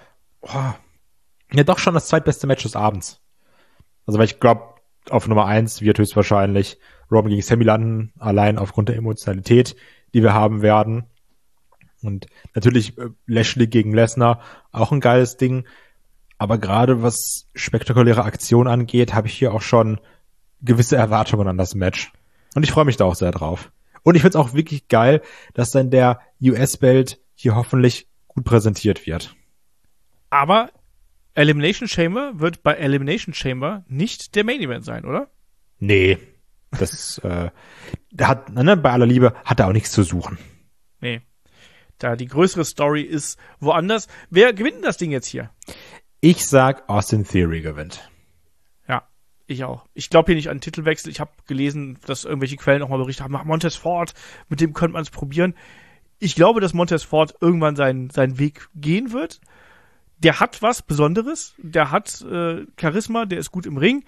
ja doch schon das zweitbeste Match des Abends. Also weil ich glaube, auf Nummer 1 wird höchstwahrscheinlich Roman gegen Sammy landen, allein aufgrund der Emotionalität, die wir haben werden. Und natürlich Lashley gegen Lesnar, auch ein geiles Ding. Aber gerade was spektakuläre Aktion angeht, habe ich hier auch schon gewisse Erwartungen an das Match. Und ich freue mich da auch sehr drauf. Und ich finde es auch wirklich geil, dass dann der US-Belt hier hoffentlich gut präsentiert wird. Aber Elimination Chamber wird bei Elimination Chamber nicht der Main Event sein, oder? Nee, das hat, ne, bei aller Liebe, hat er auch nichts zu suchen. Nee. Da die größere Story ist woanders. Wer gewinnt denn das Ding jetzt hier? Ich sag, Austin Theory gewinnt. Ja, ich auch. Ich glaube hier nicht an Titelwechsel. Ich habe gelesen, dass irgendwelche Quellen auch mal berichtet haben, Montez Ford, mit dem könnte man es probieren. Ich glaube, dass Montez Ford irgendwann seinen Weg gehen wird. Der hat was Besonderes. Der hat Charisma, der ist gut im Ring.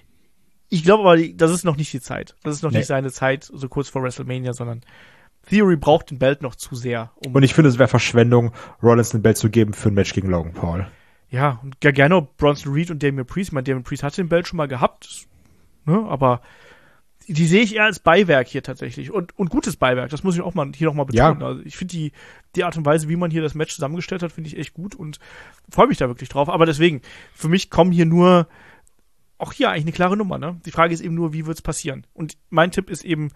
Ich glaube aber, das ist noch nicht die Zeit. Das ist noch nicht seine Zeit, so kurz vor WrestleMania, sondern Theory braucht den Belt noch zu sehr. Und ich finde, es wäre Verschwendung, Rollins den Belt zu geben für ein Match gegen Logan Paul. Ja, und Gargano, Bronson Reed und Damian Priest. Ich meine, Damian Priest hatte den Belt schon mal gehabt, ne? Aber die sehe ich eher als Beiwerk hier tatsächlich. Und gutes Beiwerk, das muss ich auch mal hier noch mal betonen. Ja. Also ich finde die Art und Weise, wie man hier das Match zusammengestellt hat, finde ich echt gut und freue mich da wirklich drauf. Aber deswegen, für mich kommen hier nur, auch hier eigentlich eine klare Nummer, ne? Die Frage ist eben nur, wie wird's passieren? Und mein Tipp ist eben,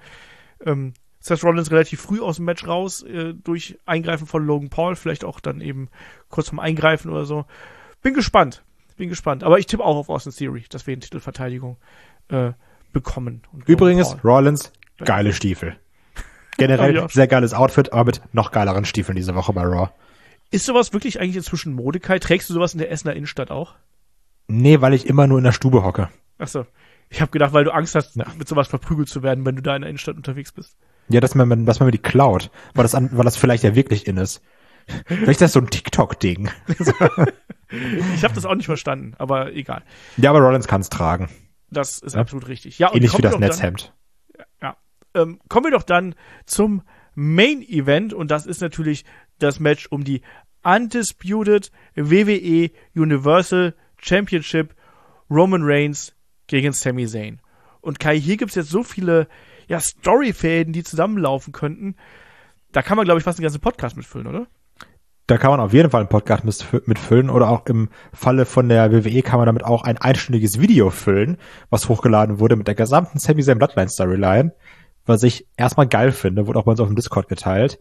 Seth Rollins relativ früh aus dem Match raus, durch Eingreifen von Logan Paul, vielleicht auch dann eben kurz vorm Eingreifen oder so. Bin gespannt. Aber ich tippe auch auf Austin Theory, dass wir in Titelverteidigung bekommen. Und übrigens, Rollins, geile Stiefel. Generell sehr geiles Outfit, aber mit noch geileren Stiefeln diese Woche bei Raw. Ist sowas wirklich eigentlich inzwischen Mode, Kai? Trägst du sowas in der Essener Innenstadt auch? Nee, weil ich immer nur in der Stube hocke. Ach so. Ich habe gedacht, weil du Angst hast, mit sowas verprügelt zu werden, wenn du da in der Innenstadt unterwegs bist. Ja, dass man mir die klaut, weil das vielleicht ja wirklich in ist. Vielleicht ist das so ein TikTok-Ding. Ich habe das auch nicht verstanden, aber egal. Ja, aber Rollins kann es tragen. Das ist absolut richtig. Ja, und ähnlich wie das Netzhemd. Kommen wir doch dann zum Main Event und das ist natürlich das Match um die Undisputed WWE Universal Championship Roman Reigns gegen Sami Zayn. Und Kai, hier gibt's jetzt so viele Storyfäden, die zusammenlaufen könnten. Da kann man, glaube ich, fast einen ganzen Podcast mitfüllen, oder? Da kann man auf jeden Fall einen Podcast mitfüllen oder auch im Falle von der WWE kann man damit auch ein einstündiges Video füllen, was hochgeladen wurde mit der gesamten Sami Zayn Bloodline Storyline, was ich erstmal geil finde, wurde auch bei uns auf dem Discord geteilt.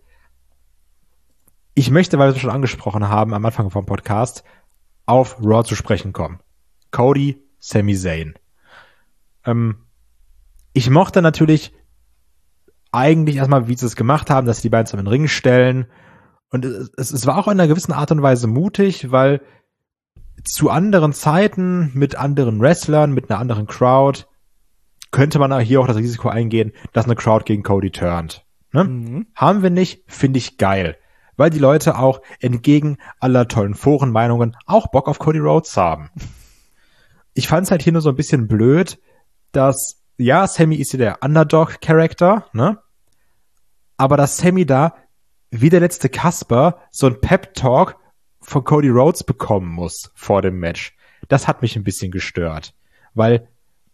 Ich möchte, weil wir es schon angesprochen haben am Anfang vom Podcast, auf Raw zu sprechen kommen. Cody, Sami Zayn. Ich mochte natürlich eigentlich erstmal, wie sie es gemacht haben, dass sie die beiden zusammen in den Ring stellen. Und es war auch in einer gewissen Art und Weise mutig, weil zu anderen Zeiten, mit anderen Wrestlern, mit einer anderen Crowd, könnte man hier auch das Risiko eingehen, dass eine Crowd gegen Cody turnt. Ne? Mhm. Haben wir nicht, finde ich geil. Weil die Leute auch entgegen aller tollen Forenmeinungen auch Bock auf Cody Rhodes haben. Ich fand es halt hier nur so ein bisschen blöd, dass, ja, Sami ist ja der Underdog-Charakter, ne? Aber dass Sami da wie der letzte Kasper so ein Pep-Talk von Cody Rhodes bekommen muss vor dem Match. Das hat mich ein bisschen gestört. Weil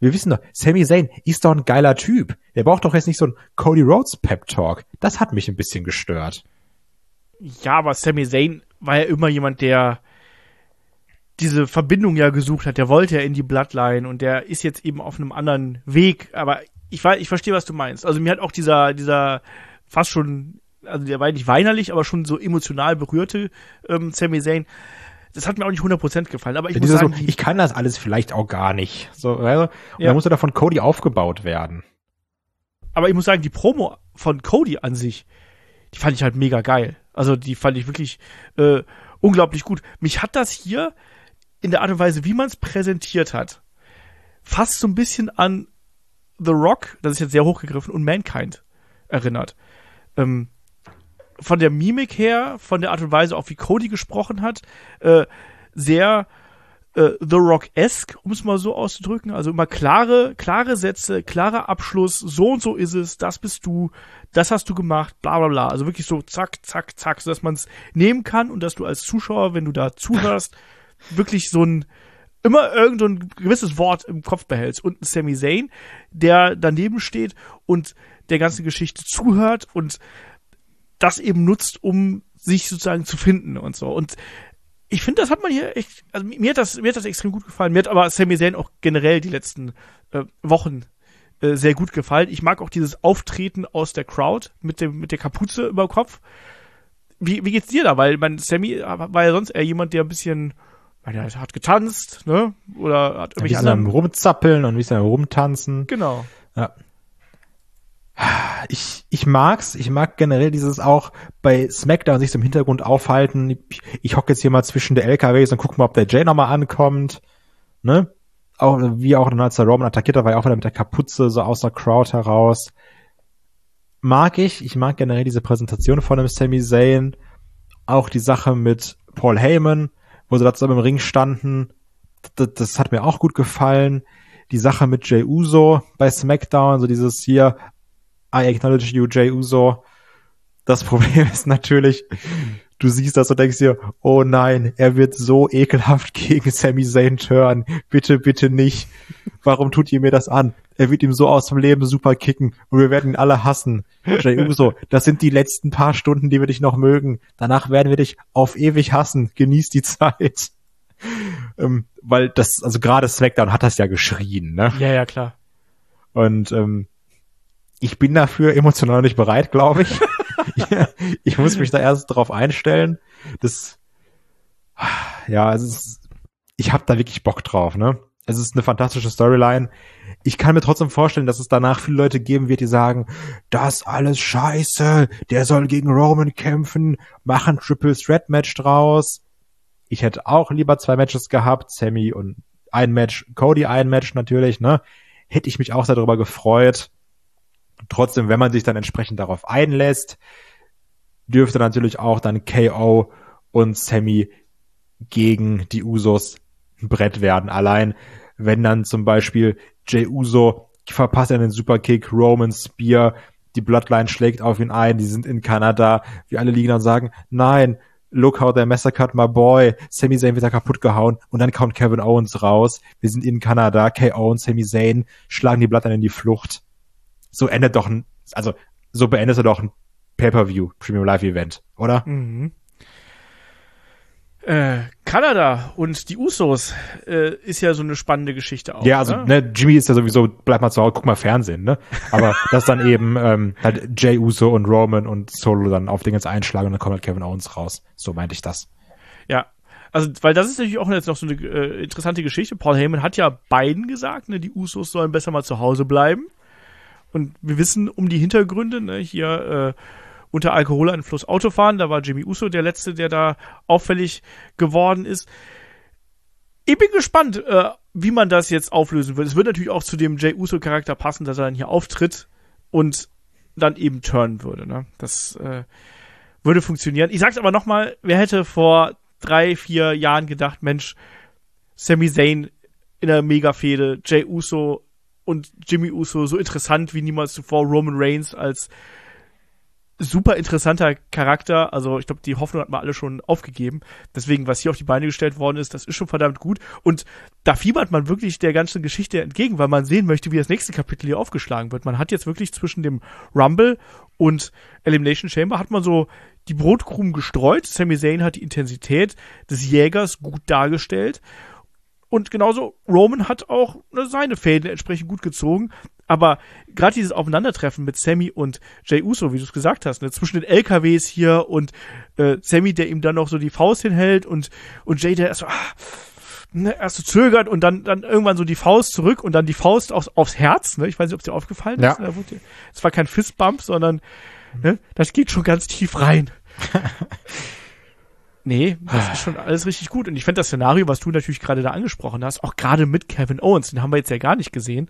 Wir wissen doch, Sami Zayn ist doch ein geiler Typ. Der braucht doch jetzt nicht so einen Cody Rhodes Pep-Talk. Das hat mich ein bisschen gestört. Ja, aber Sami Zayn war ja immer jemand, der diese Verbindung ja gesucht hat. Der wollte ja in die Bloodline und der ist jetzt eben auf einem anderen Weg. Aber ich verstehe, was du meinst. Also mir hat auch dieser fast schon, also der war nicht weinerlich, aber schon so emotional berührte Sami Zayn. Das hat mir auch nicht 100% gefallen. Aber ich muss sagen, ich kann das alles vielleicht auch gar nicht. So, also, und dann musste da von Cody aufgebaut werden. Aber ich muss sagen, die Promo von Cody an sich, die fand ich halt mega geil. Also die fand ich wirklich unglaublich gut. Mich hat das hier in der Art und Weise, wie man es präsentiert hat, fast so ein bisschen an The Rock, das ist jetzt sehr hochgegriffen, und Mankind erinnert. Von der Mimik her, von der Art und Weise, auch wie Cody gesprochen hat, sehr The Rock-esque, um es mal so auszudrücken. Also immer klare Sätze, klarer Abschluss, so und so ist es, das bist du, das hast du gemacht, bla bla bla. Also wirklich so zack, zack, zack, sodass man es nehmen kann und dass du als Zuschauer, wenn du da zuhörst, wirklich immer irgend so ein gewisses Wort im Kopf behältst. Und ein Sami Zayn, der daneben steht und der ganzen Geschichte zuhört und das eben nutzt, um sich sozusagen zu finden und so. Und ich finde, das hat man hier echt, also mir hat das extrem gut gefallen. Mir hat aber Sami Zayn auch generell die letzten Wochen sehr gut gefallen. Ich mag auch dieses Auftreten aus der Crowd mit der Kapuze über dem Kopf. Wie geht's dir da? Weil Sami war ja sonst eher jemand, der ein bisschen, der hat getanzt, ne? Oder hat irgendwelche anderen rumzappeln und ein bisschen rumtanzen. Genau. Ja. Ich mag's. Ich mag generell dieses auch bei SmackDown sich so im Hintergrund aufhalten. Ich hocke jetzt hier mal zwischen der LKWs und guck mal, ob der Jay nochmal ankommt. Ne? Auch, wie auch dann, als der Roman attackiert hat, war ja auch wieder mit der Kapuze so aus der Crowd heraus. Mag ich. Ich mag generell diese Präsentation von dem Sami Zayn. Auch die Sache mit Paul Heyman, wo sie da zusammen im Ring standen. Das hat mir auch gut gefallen. Die Sache mit Jey Uso bei SmackDown, so dieses hier, I acknowledge you, Jey Uso. Das Problem ist natürlich, du siehst das und denkst dir, oh nein, er wird so ekelhaft gegen Sami Zayn turnen. Bitte, bitte nicht. Warum tut ihr mir das an? Er wird ihm so aus dem Leben super kicken und wir werden ihn alle hassen. Jey Uso, das sind die letzten paar Stunden, die wir dich noch mögen. Danach werden wir dich auf ewig hassen. Genieß die Zeit. Weil das, also gerade SmackDown hat das ja geschrien, ne? Ja, klar. Und ich bin dafür emotional nicht bereit, glaube ich. Ich muss mich da erst drauf einstellen. Ich habe da wirklich Bock drauf, ne? Es ist eine fantastische Storyline. Ich kann mir trotzdem vorstellen, dass es danach viele Leute geben wird, die sagen, das alles scheiße, der soll gegen Roman kämpfen, machen Triple Threat Match draus. Ich hätte auch lieber 2 Matches gehabt, Sami und ein Match, Cody ein Match natürlich, ne? Hätte ich mich auch sehr darüber gefreut. Trotzdem, wenn man sich dann entsprechend darauf einlässt, dürfte natürlich auch dann KO und Sami gegen die Usos ein Brett werden. Allein, wenn dann zum Beispiel Jey Uso verpasst einen Superkick, Roman Spear, die Bloodline schlägt auf ihn ein, die sind in Kanada, wir alle liegen dann und sagen, nein, look how they massacred my boy, Sami Zayn wird da kaputt gehauen und dann kommt Kevin Owens raus, wir sind in Kanada, KO und Sami Zayn schlagen die Bloodline in die Flucht. So beendest du doch ein Pay-Per-View, Premium Live Event, oder? Mhm. Kanada und die Usos ist ja so eine spannende Geschichte auch. Ja, also Jimmy ist ja sowieso, bleib mal zu Hause, guck mal Fernsehen, ne? Aber das dann eben halt Jey Uso und Roman und Solo dann auf Dinge einschlagen und dann kommt halt Kevin Owens raus. So meinte ich das. Ja, also weil das ist natürlich auch jetzt noch so eine interessante Geschichte. Paul Heyman hat ja beiden gesagt, ne, die Usos sollen besser mal zu Hause bleiben. Und wir wissen um die Hintergründe, ne, hier unter Alkoholeinfluss Autofahren, da war Jimmy Uso der Letzte, der da auffällig geworden ist. Ich bin gespannt, wie man das jetzt auflösen wird. Es wird natürlich auch zu dem Jey Uso-Charakter passen, dass er dann hier auftritt und dann eben turnen würde. Ne? Das würde funktionieren. Ich sag's aber nochmal, wer hätte vor 3-4 Jahren gedacht, Mensch, Sami Zayn in der Mega-Fehde, Jey Uso und Jimmy Uso so interessant wie niemals zuvor, Roman Reigns als super interessanter Charakter. Also ich glaube, die Hoffnung hat man alle schon aufgegeben. Deswegen, was hier auf die Beine gestellt worden ist, das ist schon verdammt gut. Und da fiebert man wirklich der ganzen Geschichte entgegen, weil man sehen möchte, wie das nächste Kapitel hier aufgeschlagen wird. Man hat jetzt wirklich zwischen dem Rumble und Elimination Chamber hat man so die Brotkrumen gestreut. Sami Zayn hat die Intensität des Jägers gut dargestellt. Und genauso Roman hat auch seine Fäden entsprechend gut gezogen. Aber gerade dieses Aufeinandertreffen mit Sami und Jey Uso, wie du es gesagt hast, ne, zwischen den LKWs hier und Sami, der ihm dann noch so die Faust hinhält und Jey, der erst so zögert und dann irgendwann so die Faust zurück und dann die Faust aufs Herz. Ne? Ich weiß nicht, ob es dir aufgefallen ist. Es war kein Fistbump, sondern ne, das geht schon ganz tief rein. Nee, das ist schon alles richtig gut. Und ich finde das Szenario, was du natürlich gerade da angesprochen hast, auch gerade mit Kevin Owens, den haben wir jetzt ja gar nicht gesehen,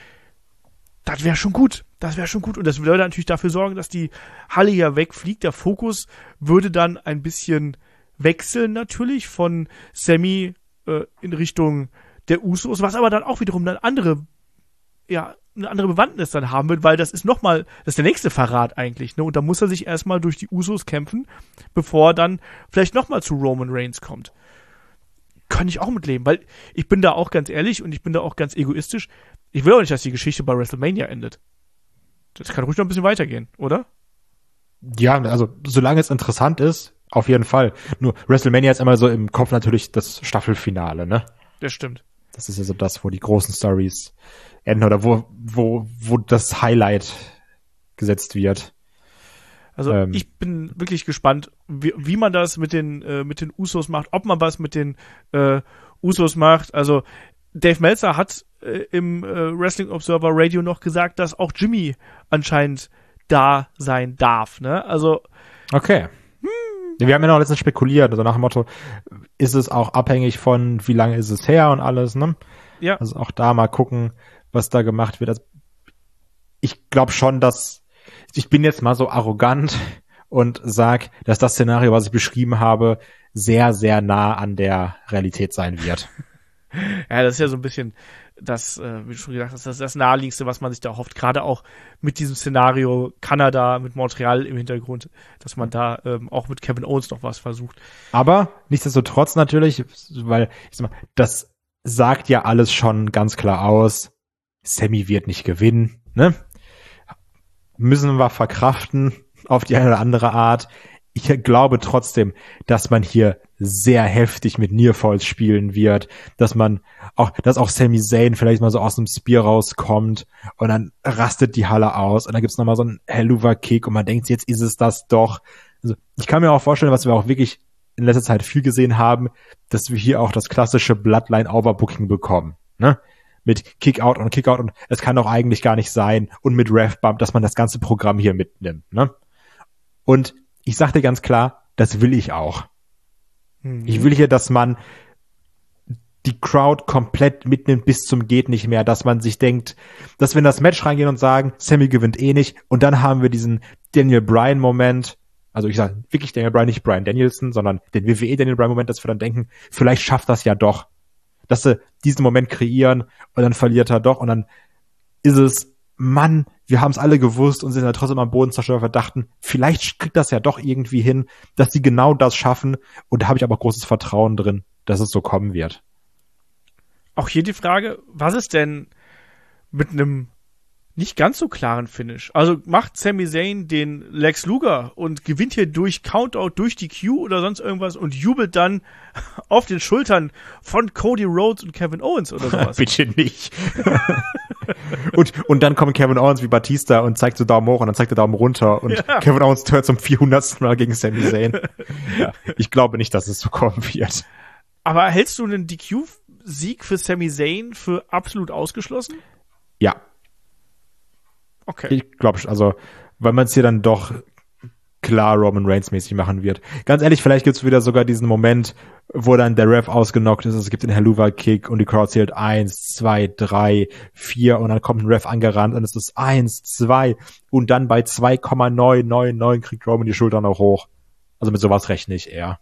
das wäre schon gut. Das wäre schon gut. Und das würde natürlich dafür sorgen, dass die Halle ja wegfliegt. Der Fokus würde dann ein bisschen wechseln natürlich von Sami in Richtung der Usos, was aber dann auch wiederum eine andere Bewandtnis dann haben wird, weil das ist der nächste Verrat eigentlich, ne? Und da muss er sich erstmal durch die Usos kämpfen, bevor er dann vielleicht nochmal zu Roman Reigns kommt. Kann ich auch mitleben, weil ich bin da auch ganz ehrlich und ich bin da auch ganz egoistisch. Ich will auch nicht, dass die Geschichte bei WrestleMania endet. Das kann ruhig noch ein bisschen weitergehen, oder? Ja, also solange es interessant ist, auf jeden Fall. Nur WrestleMania ist immer so im Kopf natürlich das Staffelfinale, ne? Das stimmt. Das ist ja so das, wo die großen Stories enden oder wo das Highlight gesetzt wird. Also ich bin wirklich gespannt, wie man das mit den Usos macht, ob man was mit den Usos macht. Also Dave Meltzer hat im Wrestling Observer Radio noch gesagt, dass auch Jimmy anscheinend da sein darf. Ne? Also okay. Wir haben ja noch letztens spekuliert, also nach dem Motto, ist es auch abhängig von, wie lange ist es her und alles, ne? Ja. Also auch da mal gucken, was da gemacht wird. Also ich glaube schon, ich bin jetzt mal so arrogant und sag, dass das Szenario, was ich beschrieben habe, sehr, sehr nah an der Realität sein wird. Ja, das ist ja so ein bisschen das, wie du schon gesagt hast, das Naheliegendste, was man sich da hofft. Gerade auch mit diesem Szenario Kanada, mit Montreal im Hintergrund, dass man da auch mit Kevin Owens noch was versucht. Aber nichtsdestotrotz natürlich, weil, ich sag mal, das sagt ja alles schon ganz klar aus. Sami wird nicht gewinnen, ne? Müssen wir verkraften auf die eine oder andere Art. Ich glaube trotzdem, dass man hier sehr heftig mit Nearfalls spielen wird, dass auch Sami Zayn vielleicht mal so aus dem Spear rauskommt und dann rastet die Halle aus und dann gibt's nochmal so einen Helluva-Kick und man denkt, jetzt ist es das doch. Also ich kann mir auch vorstellen, was wir auch wirklich in letzter Zeit viel gesehen haben, dass wir hier auch das klassische Bloodline-Overbooking bekommen, ne? Mit Kick-Out und Kick-Out und es kann doch eigentlich gar nicht sein und mit Ref-Bump, dass man das ganze Programm hier mitnimmt, ne? Und ich sag dir ganz klar, das will ich auch. Ich will hier, dass man die Crowd komplett mitnimmt bis zum geht nicht mehr, dass man sich denkt, dass wir in das Match reingehen und sagen, Sami gewinnt eh nicht und dann haben wir diesen Daniel Bryan-Moment, also ich sage wirklich Daniel Bryan, nicht Bryan Danielson, sondern den WWE Daniel Bryan-Moment, dass wir dann denken, vielleicht schafft das ja doch, dass sie diesen Moment kreieren und dann verliert er doch und dann ist es, Mann, wir haben es alle gewusst und sind ja trotzdem am Boden zerstört, verdachten, vielleicht kriegt das ja doch irgendwie hin, dass sie genau das schaffen und da habe ich aber großes Vertrauen drin, dass es so kommen wird. Auch hier die Frage, was ist denn mit einem nicht ganz so klaren Finish? Also macht Sami Zayn den Lex Luger und gewinnt hier durch Countout, durch die Q oder sonst irgendwas und jubelt dann auf den Schultern von Cody Rhodes und Kevin Owens oder sowas. Bitte nicht. und dann kommt Kevin Owens wie Batista und zeigt so Daumen hoch und dann zeigt er Daumen runter und ja. Kevin Owens hört zum 400. Mal gegen Sami Zayn. Ja, ich glaube nicht, dass es so kommen wird. Aber hältst du einen DQ-Sieg für Sami Zayn für absolut ausgeschlossen? Ja. Okay. Ich glaube, also, weil man es hier dann doch klar Roman Reigns mäßig machen wird. Ganz ehrlich, vielleicht gibt's wieder sogar diesen Moment, wo dann der Ref ausgenockt ist, es gibt den Helluva-Kick und die Crowd zählt 1, 2, 3, 4 und dann kommt ein Ref angerannt und es ist 1, 2 und dann bei 2,999 kriegt Roman die Schultern auch hoch. Also mit sowas rechne ich eher.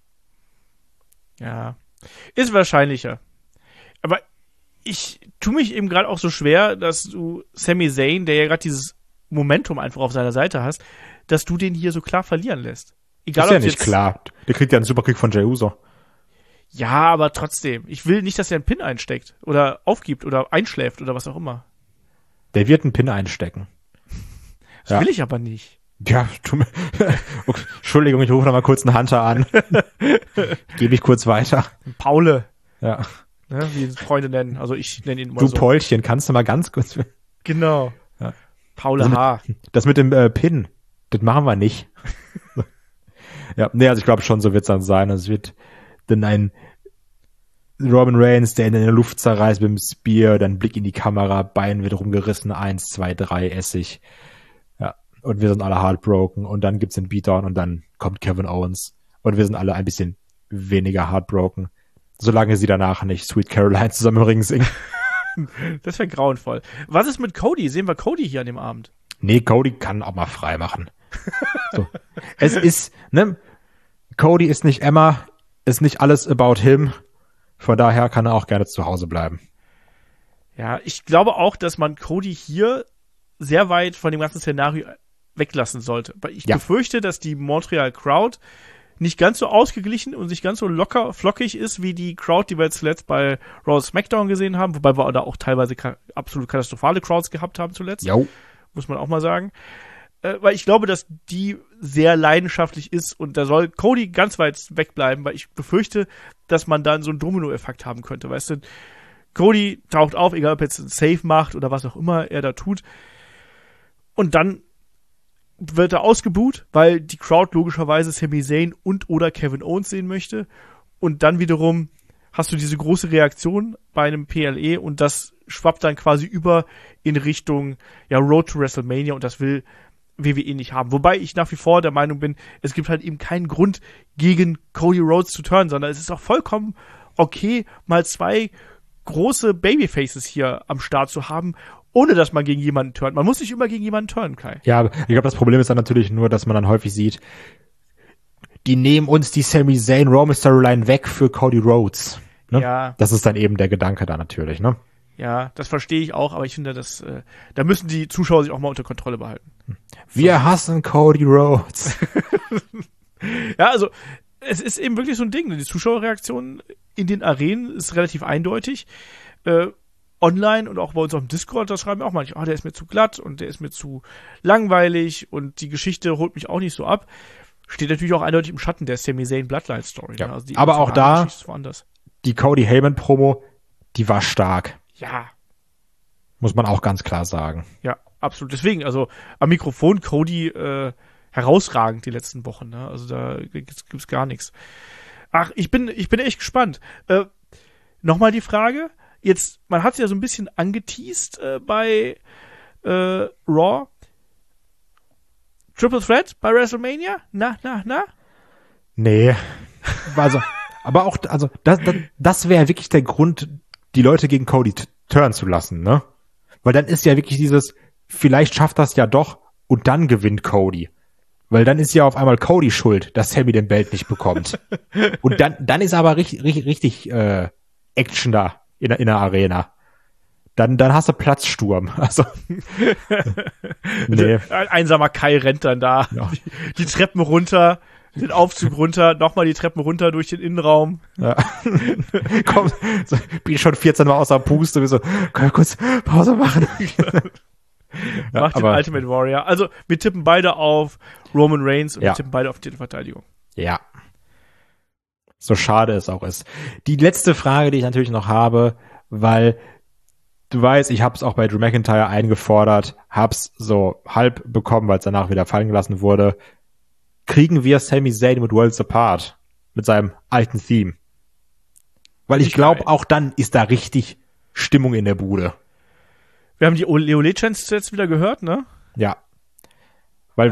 Ja, ist wahrscheinlicher. Aber ich tue mich eben gerade auch so schwer, dass du Sami Zayn, der ja gerade dieses Momentum einfach auf seiner Seite hast, dass du den hier so klar verlieren lässt. Egal, ist ja ob nicht jetzt, klar. Der kriegt ja einen Superkick von Jey Uso. Ja, aber trotzdem. Ich will nicht, dass er einen Pin einsteckt oder aufgibt oder einschläft oder was auch immer. Der wird einen Pin einstecken. Das will ich aber nicht. Ja, okay, Entschuldigung, ich rufe noch mal kurz einen Hunter an. Gebe ich kurz weiter. Paule, Ja. ne, wie Freunde nennen. Also ich nenne ihn immer Du so. Paulchen, kannst du mal ganz kurz... Genau. Ja. Paule Also H. Das mit dem Pin, das machen wir nicht. Ja, nee, also ich glaube schon, so wird's dann sein. Also es wird dann ein Roman Reigns, der in der Luft zerreißt mit dem Spear, dann Blick in die Kamera, Bein wird rumgerissen, 1, 2, 3, Essig. Ja, und wir sind alle heartbroken und dann gibt's den Beatdown und dann kommt Kevin Owens und wir sind alle ein bisschen weniger heartbroken, solange sie danach nicht Sweet Caroline zusammen im Ring singen. Das wäre grauenvoll. Was ist mit Cody? Sehen wir Cody hier an dem Abend? Nee, Cody kann auch mal frei machen. So. Es ist, ne, Cody ist nicht Emma, ist nicht alles about him. Von daher kann er auch gerne zu Hause bleiben. Ja, ich glaube auch, dass man Cody hier sehr weit von dem ganzen Szenario weglassen sollte. Weil ich befürchte, dass die Montreal Crowd nicht ganz so ausgeglichen und nicht ganz so locker flockig ist, wie die Crowd, die wir jetzt zuletzt bei Raw SmackDown gesehen haben, wobei wir da auch teilweise absolut katastrophale Crowds gehabt haben zuletzt. Jo. Muss man auch mal sagen. Weil ich glaube, dass die sehr leidenschaftlich ist und da soll Cody ganz weit wegbleiben, weil ich befürchte, dass man dann so einen Domino-Effekt haben könnte, weißt du? Cody taucht auf, egal ob er jetzt einen Save macht oder was auch immer er da tut und dann wird er ausgebuht, weil die Crowd logischerweise Sami Zayn und oder Kevin Owens sehen möchte und dann wiederum hast du diese große Reaktion bei einem PLE und das schwappt dann quasi über in Richtung Road to WrestleMania und das will WWE nicht haben. Wobei ich nach wie vor der Meinung bin, es gibt halt eben keinen Grund, gegen Cody Rhodes zu turnen, sondern es ist auch vollkommen okay, mal 2 große Babyfaces hier am Start zu haben, ohne dass man gegen jemanden turnt. Man muss nicht immer gegen jemanden turnen, Kai. Ja, ich glaube, das Problem ist dann natürlich nur, dass man dann häufig sieht, die nehmen uns die Sami Zayn Roman Storyline weg für Cody Rhodes. Ne? Ja. Das ist dann eben der Gedanke da natürlich, ne? Ja, das verstehe ich auch, aber ich finde, da müssen die Zuschauer sich auch mal unter Kontrolle behalten. Wir hassen Cody Rhodes. Ja, also es ist eben wirklich so ein Ding. Die Zuschauerreaktion in den Arenen ist relativ eindeutig. Online und auch bei uns auf dem Discord, da schreiben auch manche, der ist mir zu glatt und der ist mir zu langweilig und die Geschichte holt mich auch nicht so ab. Steht natürlich auch eindeutig im Schatten der Sami Zayn Bloodline Story. Ja. Ne? Also die Aber auch da, Geschichte ist woanders. Die Cody Heyman Promo, die war stark. Ja. Muss man auch ganz klar sagen. Ja, absolut. Deswegen, also am Mikrofon Cody herausragend die letzten Wochen. Ne? Also da gibt's gar nichts. Ach, ich bin echt gespannt. Nochmal die Frage. Jetzt, man hat es ja so ein bisschen angeteased bei Raw. Triple Threat bei WrestleMania? Na? Nee. Also, aber auch, also, das wäre wirklich der Grund, die Leute gegen Cody turnen zu lassen, ne? Weil dann ist ja wirklich dieses, vielleicht schafft das ja doch und dann gewinnt Cody. Weil dann ist ja auf einmal Cody schuld, dass Sami den Belt nicht bekommt. Und dann ist aber richtig Action da in der Arena. Dann hast du Platzsturm. Also nee. Ein einsamer Kai rennt dann da. Ja. Die Treppen runter, den Aufzug runter, nochmal die Treppen runter durch den Innenraum. Ja. Komm, so, bin schon 14 Mal außer Puste, wie so, können wir kurz Pause machen? Ja, macht den Ultimate Warrior. Also, wir tippen beide auf Roman Reigns und wir tippen beide auf Titelverteidigung. Ja. So schade es auch ist. Die letzte Frage, die ich natürlich noch habe, weil du weißt, ich habe es auch bei Drew McIntyre eingefordert, hab's so halb bekommen, weil es danach wieder fallen gelassen wurde. Kriegen wir Sami Zayn mit Worlds Apart? Mit seinem alten Theme? Weil ich glaube, auch dann ist da richtig Stimmung in der Bude. Wir haben die Ole Legends jetzt wieder gehört, ne? Ja. Weil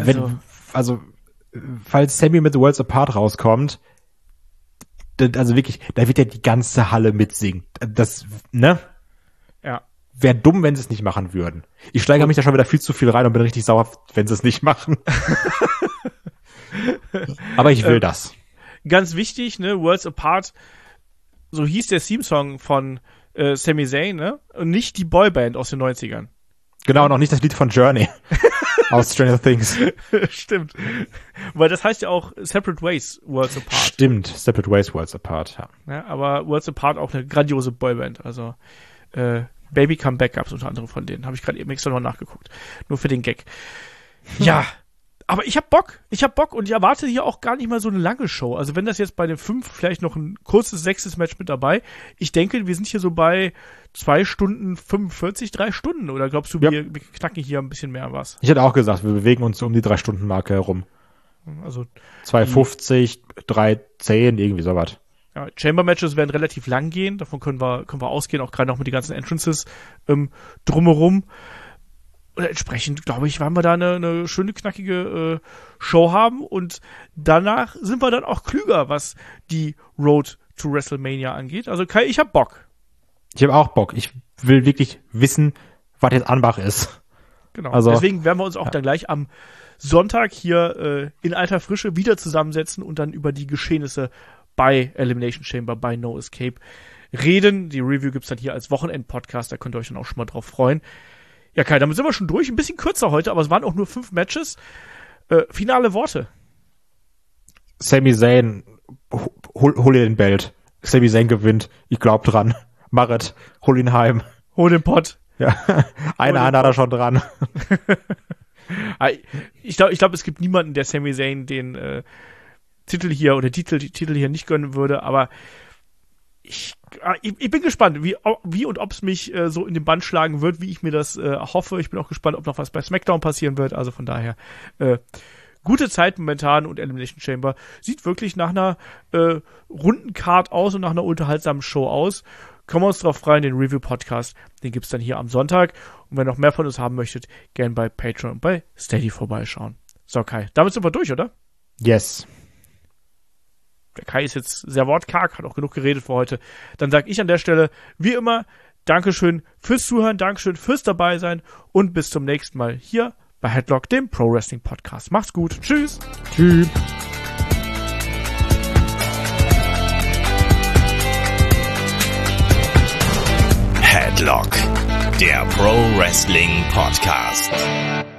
falls Sami mit The Worlds Apart rauskommt, also wirklich, da wird ja die ganze Halle mitsingen. Das, ne? Ja. Wäre dumm, wenn sie es nicht machen würden. Ich steigere mich da schon wieder viel zu viel rein und bin richtig sauer, wenn sie es nicht machen. Aber ich will das. Ganz wichtig, ne? Worlds Apart, so hieß der Theme-Song von Sami Zayn, ne? Und nicht die Boyband aus den 90ern. Genau, noch nicht das Lied von Journey aus Stranger Things. Stimmt. Weil das heißt ja auch Separate Ways, Worlds Apart. Stimmt, Separate Ways, Worlds Apart, ja. Ja, aber Worlds Apart auch eine grandiose Boyband. Also Baby Come Back gab's unter anderem von denen. Habe ich gerade eben extra noch nachgeguckt. Nur für den Gag. Ja, aber ich hab Bock und ich erwarte hier auch gar nicht mal so eine lange Show. Also wenn das jetzt bei den 5 vielleicht noch ein kurzes 6. Match mit dabei. Ich denke, wir sind hier so bei 2 Stunden 45, 3 Stunden. Oder glaubst du, wir knacken hier ein bisschen mehr was? Ich hätte auch gesagt, wir bewegen uns um die 3-Stunden-Marke herum. Also 2,50, 3,10, irgendwie sowas. Ja, Chamber-Matches werden relativ lang gehen. Davon können wir ausgehen, auch gerade noch mit den ganzen Entrances drumherum. Und entsprechend, glaube ich, werden wir da eine schöne, knackige Show haben. Und danach sind wir dann auch klüger, was die Road to WrestleMania angeht. Also Kai, ich hab Bock. Ich habe auch Bock. Ich will wirklich wissen, was jetzt Anbach ist. Genau. Also, deswegen werden wir uns auch dann gleich am Sonntag hier in alter Frische wieder zusammensetzen und dann über die Geschehnisse bei Elimination Chamber, bei No Escape reden. Die Review gibt's dann hier als Wochenend-Podcast. Da könnt ihr euch dann auch schon mal drauf freuen. Ja, Kai, damit sind wir schon durch. Ein bisschen kürzer heute, aber es waren auch nur 5 Matches. Finale Worte. Sami Zayn, hol dir den Belt. Sami Zayn gewinnt. Ich glaub dran. Marit, hol ihn heim. Hol den Pott. Ja, eine Hand hat er schon dran. Ich glaube, es gibt niemanden, der Sami Zayn den Titel hier oder Titel hier nicht gönnen würde, aber ich bin gespannt, wie und ob es mich so in den Bann schlagen wird, wie ich mir das hoffe. Ich bin auch gespannt, ob noch was bei SmackDown passieren wird. Also von daher gute Zeit momentan und Elimination Chamber sieht wirklich nach einer runden Card aus und nach einer unterhaltsamen Show aus. Kommen wir uns drauf freuen, den Review-Podcast, den gibt's dann hier am Sonntag. Und wenn ihr noch mehr von uns haben möchtet, gern bei Patreon und bei Steady vorbeischauen. So, Kai, damit sind wir durch, oder? Yes. Der Kai ist jetzt sehr wortkarg, hat auch genug geredet für heute. Dann sage ich an der Stelle, wie immer, Dankeschön fürs Zuhören, Dankeschön fürs Dabeisein und bis zum nächsten Mal hier bei Headlock, dem Pro Wrestling Podcast. Macht's gut. Tschüss. Tschüss. Headlock, der Pro Wrestling Podcast.